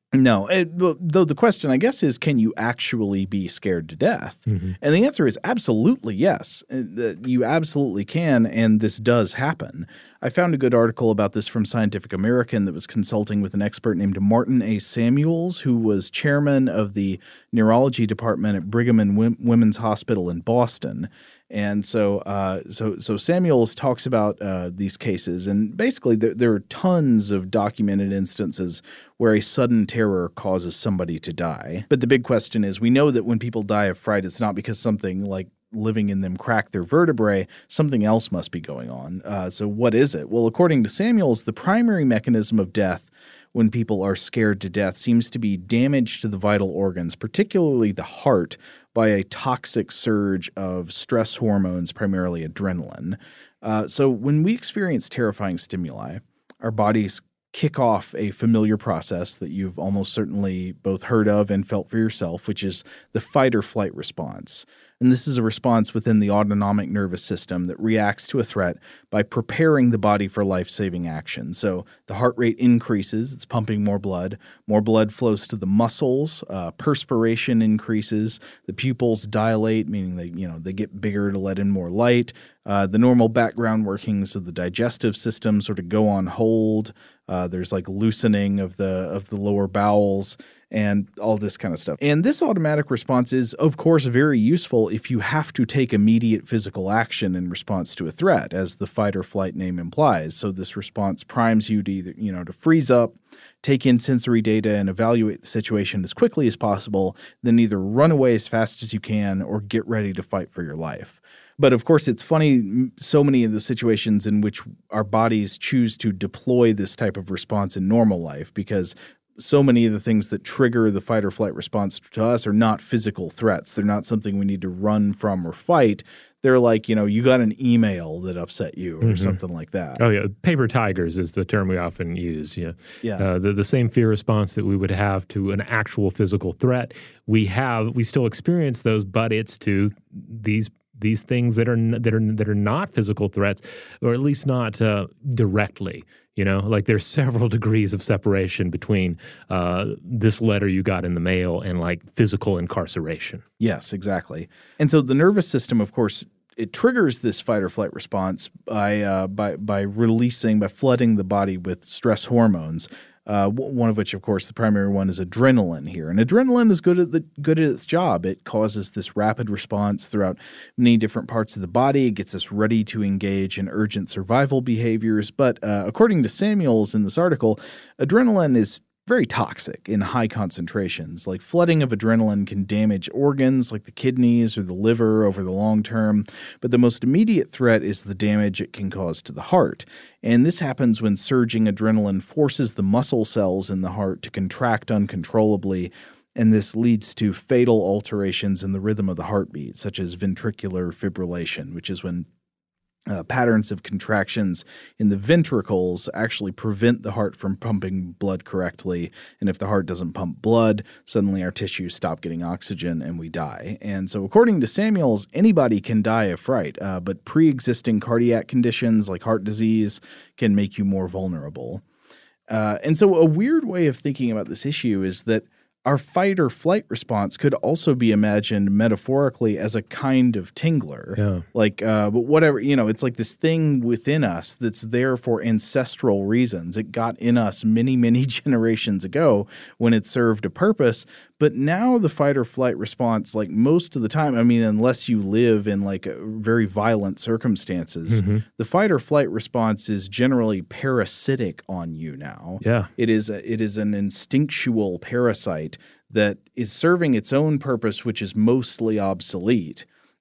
No, it, though the question, I guess, is can you actually be scared to death? Mm-hmm. And the answer is absolutely yes. You absolutely can, and this does happen. I found a good article about this from Scientific American that was consulting with an expert named Martin A. Samuels, who was chairman of the neurology department at Brigham and Women's Hospital in Boston. And so, uh, so, so Samuels talks about uh, these cases, and basically there, there are tons of documented instances where a sudden terror causes somebody to die. But the big question is, we know that when people die of fright, it's not because something like living in them cracked their vertebrae. Something else must be going on. Uh, so what is it? Well, according to Samuels, the primary mechanism of death when people are scared to death seems to be damage to the vital organs, particularly the heart, by a toxic surge of stress hormones, primarily adrenaline. Uh, so when we experience terrifying stimuli, our bodies kick off a familiar process that you've almost certainly both heard of and felt for yourself, which is the fight or flight response. And this is a response within the autonomic nervous system that reacts to a threat by preparing the body for life-saving action. So the heart rate increases, it's pumping more blood, more blood flows to the muscles, uh, perspiration increases, the pupils dilate, meaning they, you know, they get bigger to let in more light. Uh, the normal background workings of the digestive system sort of go on hold. Uh, there's like loosening of the of the lower bowels and all this kind of stuff. And this automatic response is, of course, very useful if you have to take immediate physical action in response to a threat, as the fight or flight name implies. So this response primes you to either, you know, to freeze up, take in sensory data, and evaluate the situation as quickly as possible, then either run away as fast as you can or get ready to fight for your life. But of course, it's funny, so many of the situations in which our bodies choose to deploy this type of response in normal life, because so many of the things that trigger the fight or flight response to us are not physical threats. They're not something we need to run from or fight. They're like, you know, you got an email that upset you or mm-hmm. something like that. Oh, yeah. Paper tigers is the term we often use. Yeah. Yeah. Uh, the, the same fear response that we would have to an actual physical threat, we have, we still experience those, but it's to these these things that are that are that are not physical threats, or at least not uh, directly. You know, like there's several degrees of separation between uh, this letter you got in the mail and like physical incarceration. Yes, exactly. And so the nervous system, of course, it triggers this fight or flight response by uh, by by releasing, by flooding the body with stress hormones. Uh, one of which, of course, the primary one is adrenaline here. And adrenaline is good at the good at its job. It causes this rapid response throughout many different parts of the body. It gets us ready to engage in urgent survival behaviors. But uh, according to Samuels in this article, adrenaline is very toxic in high concentrations. Like flooding of adrenaline can damage organs like the kidneys or the liver over the long term, but the most immediate threat is the damage it can cause to the heart. And this happens when surging adrenaline forces the muscle cells in the heart to contract uncontrollably, and this leads to fatal alterations in the rhythm of the heartbeat, such as ventricular fibrillation, which is when Uh, patterns of contractions in the ventricles actually prevent the heart from pumping blood correctly. And if the heart doesn't pump blood, suddenly our tissues stop getting oxygen and we die. And so according to Samuels, anybody can die of fright, uh, but pre-existing cardiac conditions like heart disease can make you more vulnerable. Uh, and so a weird way of thinking about this issue is that our fight or flight response could also be imagined metaphorically as a kind of tingler. Yeah. Like, uh, but whatever, you know, it's like this thing within us that's there for ancestral reasons. It got in us many, many generations ago when it served a purpose. But now the fight or flight response, like most of the time, I mean, unless you live in like a very violent circumstances, mm-hmm. the fight or flight response is generally parasitic on you now. Yeah. It is a, it is an instinctual parasite that is serving its own purpose, which is mostly obsolete,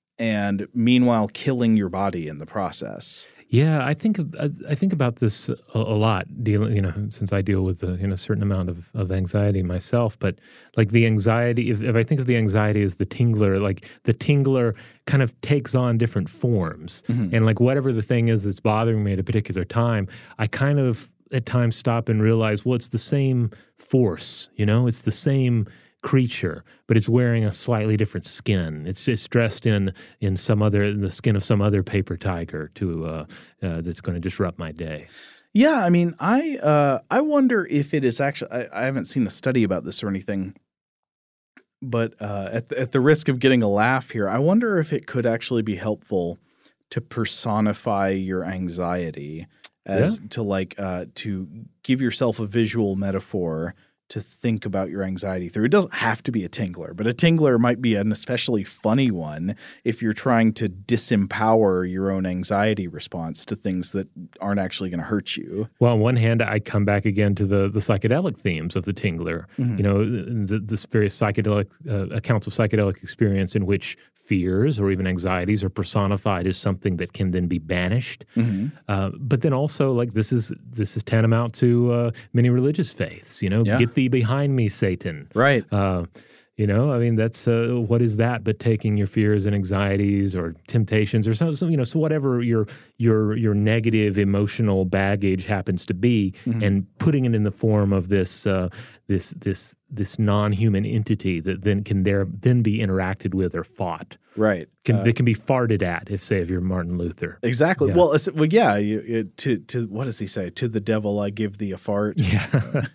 and meanwhile killing your body in the process. Yeah, I think I think about this a, a lot, dealing, you know, since I deal with a you know, certain amount of, of anxiety myself. But like the anxiety, if, if I think of the anxiety as the tingler, like the tingler kind of takes on different forms. Mm-hmm. And like whatever the thing is that's bothering me at a particular time, I kind of at times stop and realize, well, it's the same force, you know, it's the same creature, but it's wearing a slightly different skin. It's just dressed in in some other in the skin of some other paper tiger to uh, uh, that's going to disrupt my day. Yeah, I mean, I uh, I wonder if it is actually. I, I haven't seen a study about this or anything, but uh, at the, at the risk of getting a laugh here, I wonder if it could actually be helpful to personify your anxiety, as yeah. to like uh, to give yourself a visual metaphor to think about your anxiety through. It doesn't have to be a tingler, but a tingler might be an especially funny one if you're trying to disempower your own anxiety response to things that aren't actually going to hurt you. Well, on one hand, I come back again to the the psychedelic themes of the tingler. Mm-hmm. You know, the, the various psychedelic uh, accounts of psychedelic experience in which fears or even anxieties are personified as something that can then be banished. Mm-hmm. Uh, but then also, like this is this is tantamount to uh, many religious faiths. You know, yeah. Get thee behind me, Satan. Right. Uh, you know, I mean, that's uh, what is that but taking your fears and anxieties or temptations or something, you know, so whatever your your your negative emotional baggage happens to be, mm-hmm. and putting it in the form of this uh, this this this non-human entity that then can there then be interacted with or fought. Right. Can, uh, they can be farted at, if say if you're Martin Luther. Exactly. Yeah. Well, well, yeah. You, you, to to what does he say? To the devil I give thee a fart. Yeah.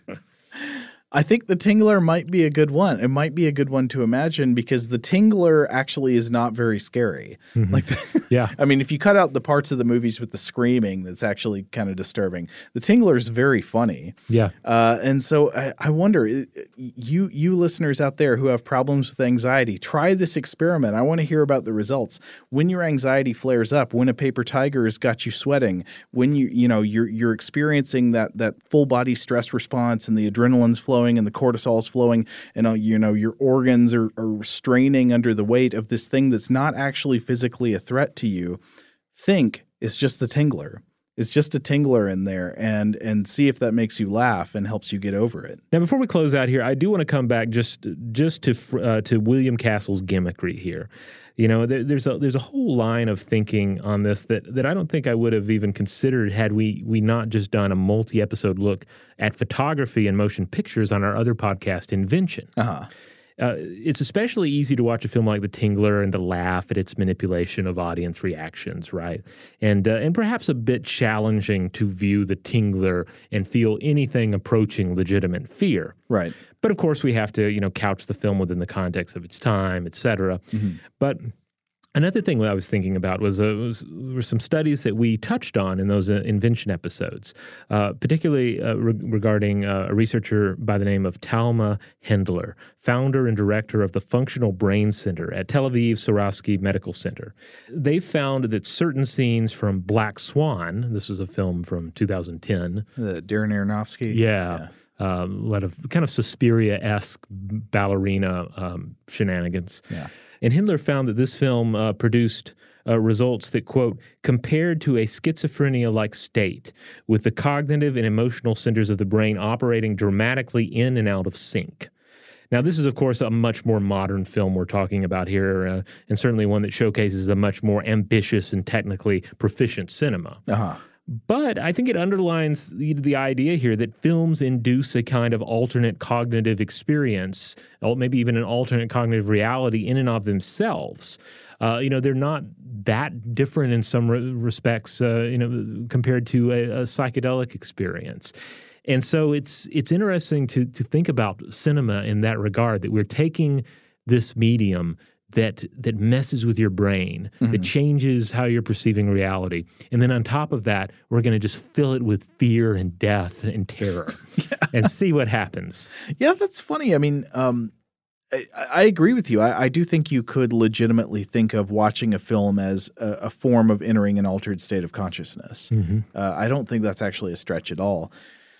I think the tingler might be a good one. It might be a good one to imagine because the tingler actually is not very scary. Mm-hmm. Like, the, yeah, I mean, if you cut out the parts of the movies with the screaming, that's actually kind of disturbing. The tingler is very funny. Yeah, uh, and so I, I wonder, you you listeners out there who have problems with anxiety, try this experiment. I want to hear about the results. When your anxiety flares up, when a paper tiger has got you sweating, when you you know you're you're experiencing that that full body stress response and the adrenaline's flowing and the cortisol's flowing, and uh, you know your organs are, are straining under the weight of this thing that's not actually physically a threat to you, think it's just the tingler. It's just a tingler in there, and and see if that makes you laugh and helps you get over it. Now, before we close out here, I do want to come back just just to uh, to William Castle's gimmickry here. You know, there, there's a there's a whole line of thinking on this that that I don't think I would have even considered had we we not just done a multi-episode look at photography and motion pictures on our other podcast, Invention. Uh-huh. Uh, it's especially easy to watch a film like The Tingler and to laugh at its manipulation of audience reactions, right? And uh, and perhaps a bit challenging to view The Tingler and feel anything approaching legitimate fear. Right. But of course, we have to, you know, couch the film within the context of its time, et cetera. Mm-hmm. But another thing that I was thinking about was, uh, was were some studies that we touched on in those uh, Invention episodes, uh, particularly uh, re- regarding uh, a researcher by the name of Talma Hendler, founder and director of the Functional Brain Center at Tel Aviv Sourasky Medical Center. They found that certain scenes from Black Swan, this was a film from two thousand ten. The Darren Aronofsky? Yeah. yeah. Uh, a lot of kind of Suspiria-esque ballerina um, shenanigans. Yeah. And Hendler found that this film uh, produced uh, results that, quote, compared to a schizophrenia-like state, with the cognitive and emotional centers of the brain operating dramatically in and out of sync. Now, this is, of course, a much more modern film we're talking about here, uh, and certainly one that showcases a much more ambitious and technically proficient cinema. Uh-huh. But I think it underlines the, the idea here that films induce a kind of alternate cognitive experience, or maybe even an alternate cognitive reality in and of themselves. Uh, you know, they're not that different in some re- respects, uh, you know, compared to a, a psychedelic experience. And so it's it's interesting to to think about cinema in that regard, that we're taking this medium that that messes with your brain, mm-hmm. that changes how you're perceiving reality. And then on top of that, we're going to just fill it with fear and death and terror yeah. and see what happens. Yeah, that's funny. I mean, um, I, I agree with you. I, I do think you could legitimately think of watching a film as a, a form of entering an altered state of consciousness. Mm-hmm. Uh, I don't think that's actually a stretch at all.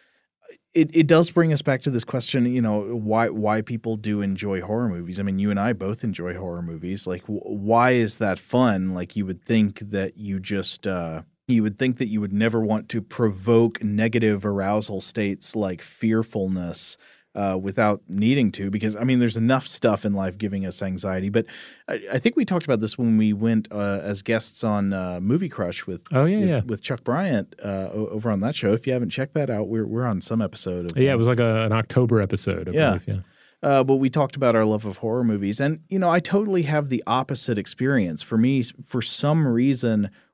It it does bring us back to this question, you know, why why people do enjoy horror movies. I mean, you and I both enjoy horror movies. Like, w- why is that fun? Like, you would think that you just uh, you would think that you would never want to provoke negative arousal states like fearfulness uh, without needing to, because I mean, there's enough stuff in life giving us anxiety. But I, I think we talked about this when we went uh, as guests on uh, Movie Crush with oh yeah with, yeah with Chuck Bryant uh, over on that show. If you haven't checked that out, we're we're on some episode of yeah. Uh, it was like a, an October episode. I yeah. believe, yeah. Uh, but we talked about our love of horror movies, and you know, I totally have the opposite experience. For me, for some reason,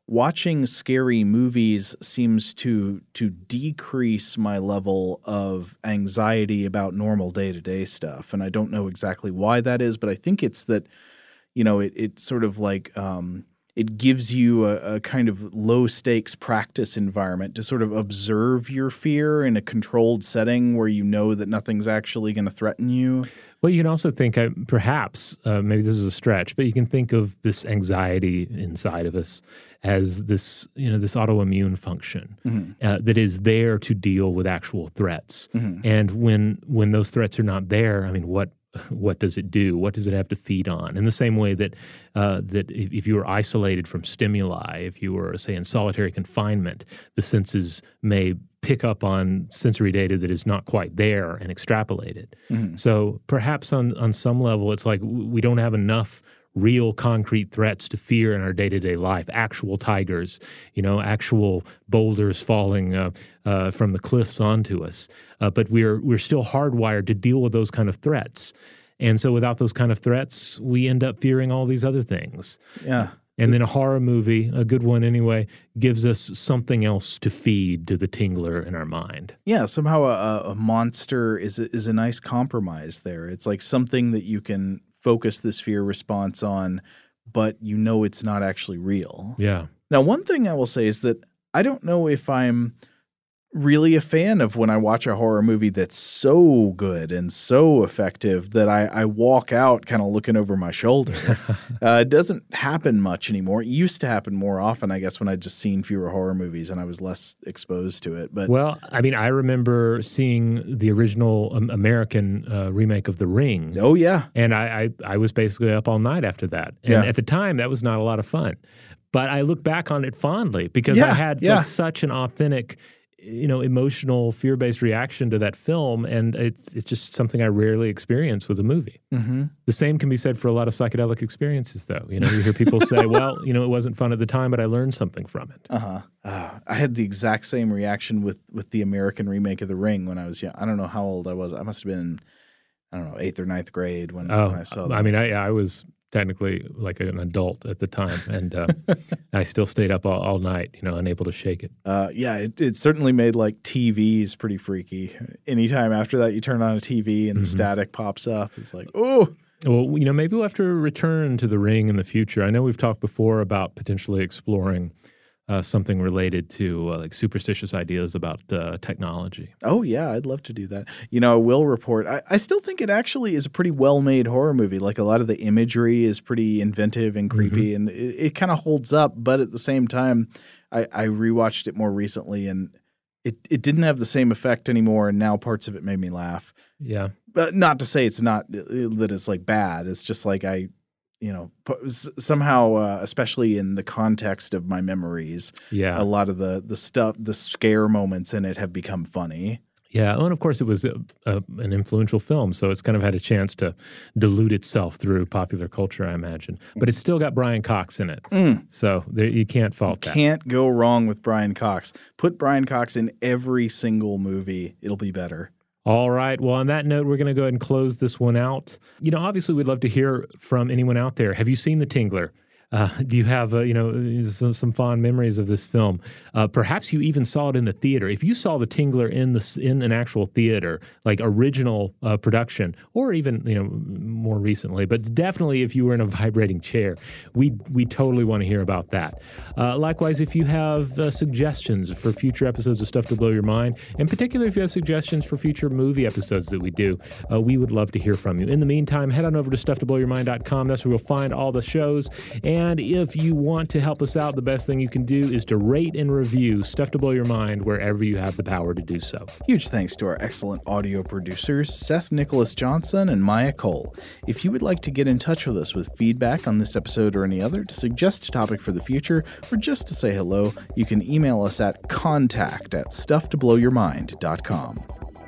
watching scary movies seems to to decrease my level of anxiety about normal day-to-day stuff. And I don't know exactly why that is, but I think it's that, you know, it, it sort of like um, it gives you a, a kind of low-stakes practice environment to sort of observe your fear in a controlled setting where you know that nothing's actually going to threaten you. Well, you can also think, uh, perhaps, uh, maybe this is a stretch, but you can think of this anxiety inside of us as this, you know, this autoimmune function mm-hmm. uh, that is there to deal with actual threats. Mm-hmm. And when when those threats are not there, I mean, what what does it do? What does it have to feed on? In the same way that uh, that if, if you were isolated from stimuli, if you were, say, in solitary confinement, the senses may pick up on sensory data that is not quite there and extrapolate it. Mm-hmm. So perhaps on, on some level, it's like we don't have enough real concrete threats to fear in our day-to-day life, actual tigers, you know, actual boulders falling uh, uh, from the cliffs onto us. Uh, but we're we're still hardwired to deal with those kind of threats. And so without those kind of threats, we end up fearing all these other things. Yeah. And then a horror movie, a good one anyway, gives us something else to feed to the tingler in our mind. Yeah, somehow a, a monster is a, is a nice compromise there. It's like something that you can focus this fear response on, but you know it's not actually real. Yeah. Now, one thing I will say is that I don't know if I'm really a fan of when I watch a horror movie that's so good and so effective that I, I walk out kind of looking over my shoulder. uh, it doesn't happen much anymore. It used to happen more often, I guess, when I'd just seen fewer horror movies and I was less exposed to it. But well, I mean, I remember seeing the original um, American uh, remake of The Ring. Oh, yeah. And I, I, I was basically up all night after that. And yeah. at the time, that was not a lot of fun. But I look back on it fondly because yeah, I had yeah. like, such an authentic, you know, emotional, fear-based reaction to that film, and it's it's just something I rarely experience with a movie. Mm-hmm. The same can be said for a lot of psychedelic experiences, though. You know, you hear people say, well, you know, it wasn't fun at the time, but I learned something from it. Uh-huh. Uh, I had the exact same reaction with, with the American remake of The Ring when I was young. I don't know how old I was. I must have been, I don't know, eighth or ninth grade when, oh, when I saw that. I mean, I, I was technically like an adult at the time, and uh, I still stayed up all, all night, you know, unable to shake it. Uh, yeah, it, it certainly made like T Vs pretty freaky. Anytime after that you turn on a T V and mm-hmm. the static pops up, it's like, oh. Well, you know, maybe we'll have to return to The Ring in the future. I know we've talked before about potentially exploring uh, something related to uh, like superstitious ideas about uh, technology. Oh, yeah, I'd love to do that. You know, I will report, I, I still think it actually is a pretty well-made horror movie. Like a lot of the imagery is pretty inventive and creepy, mm-hmm. and it, it kind of holds up. But at the same time, I, I rewatched it more recently, and it, it didn't have the same effect anymore, and now parts of it made me laugh. Yeah. But not to say it's not, that it's like bad. It's just like I... You know, somehow, uh, especially in the context of my memories, yeah. a lot of the the stuff, the scare moments in it have become funny. Yeah, and of course it was a, a, an influential film, so it's kind of had a chance to dilute itself through popular culture, I imagine. But it's still got Brian Cox in it, mm. so there, you can't fault you that. Can't go wrong with Brian Cox. Put Brian Cox in every single movie; it'll be better. All right. Well, on that note, we're going to go ahead and close this one out. You know, obviously, we'd love to hear from anyone out there. Have you seen The Tingler? Uh, do you have, uh, you know, some, some fond memories of this film? Uh, perhaps you even saw it in the theater. If you saw The Tingler in the in an actual theater, like original uh, production, or even, you know, more recently, but definitely if you were in a vibrating chair, we we totally want to hear about that. Uh, likewise, if you have uh, suggestions for future episodes of Stuff to Blow Your Mind, in particular if you have suggestions for future movie episodes that we do, uh, we would love to hear from you. In the meantime, head on over to stuff to blow your mind dot com. That's where you'll find all the shows. And And if you want to help us out, the best thing you can do is to rate and review Stuff to Blow Your Mind wherever you have the power to do so. Huge thanks to our excellent audio producers, Seth Nicholas Johnson and Maya Cole. If you would like to get in touch with us with feedback on this episode or any other, to suggest a topic for the future, or just to say hello, you can email us at contact at stuff to blow your mind dot com.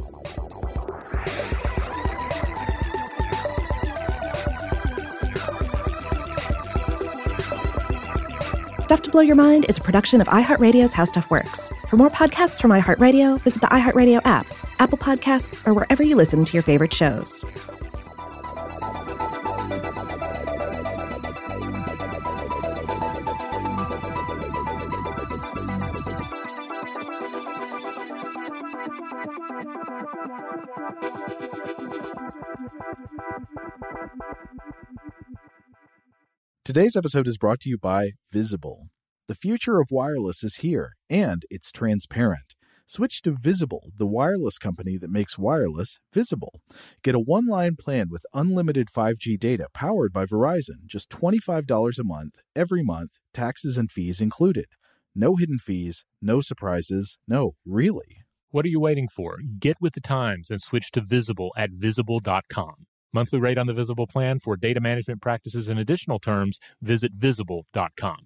Stuff to Blow Your Mind is a production of iHeartRadio's How Stuff Works. For more podcasts from iHeartRadio, visit the iHeartRadio app, Apple Podcasts, or wherever you listen to your favorite shows. Today's episode is brought to you by Visible. The future of wireless is here, and it's transparent. Switch to Visible, the wireless company that makes wireless visible. Get a one-line plan with unlimited five G data powered by Verizon, just twenty-five dollars a month, every month, taxes and fees included. No hidden fees, no surprises, no, really. What are you waiting for? Get with the times and switch to Visible at visible dot com. Monthly rate on the Visible plan for data management practices and additional terms, visit visible dot com.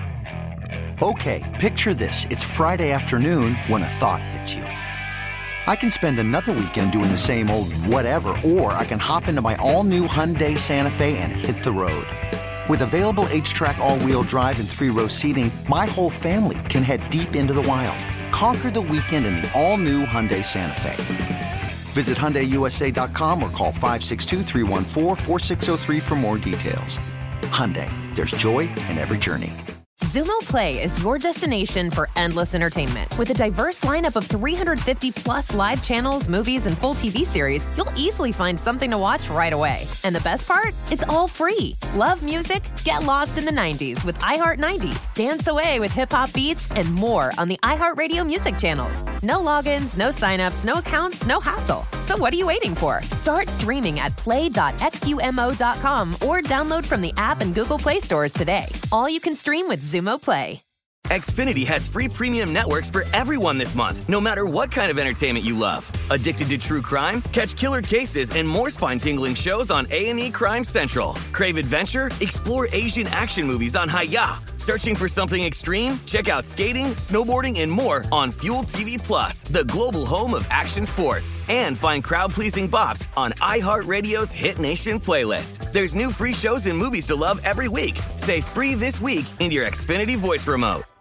Okay, picture this. It's Friday afternoon when a thought hits you. I can spend another weekend doing the same old whatever, or I can hop into my all-new Hyundai Santa Fe and hit the road. With available H-Track all-wheel drive and three-row seating, my whole family can head deep into the wild. Conquer the weekend in the all-new Hyundai Santa Fe. Visit Hyundai U S A dot com or call five six two, three one four, four six zero three for more details. Hyundai, there's joy in every journey. Zumo Play is your destination for endless entertainment. With a diverse lineup of three hundred fifty plus live channels, movies, and full T V series, you'll easily find something to watch right away. And the best part? It's all free. Love music? Get lost in the nineties with iHeart nineties, dance away with hip-hop beats, and more on the iHeartRadio music channels. No logins, no signups, no accounts, no hassle. So what are you waiting for? Start streaming at play dot xumo dot com or download from the app and Google Play stores today. All you can stream with Zumo Play. Xfinity has free premium networks for everyone this month, no matter what kind of entertainment you love. Addicted to true crime? Catch killer cases and more spine-tingling shows on A and E Crime Central. Crave adventure? Explore Asian action movies on Hi-Ya. Searching for something extreme? Check out skating, snowboarding, and more on Fuel T V Plus, the global home of action sports. And find crowd-pleasing bops on iHeartRadio's Hit Nation playlist. There's new free shows and movies to love every week. Say free this week in your Xfinity voice remote.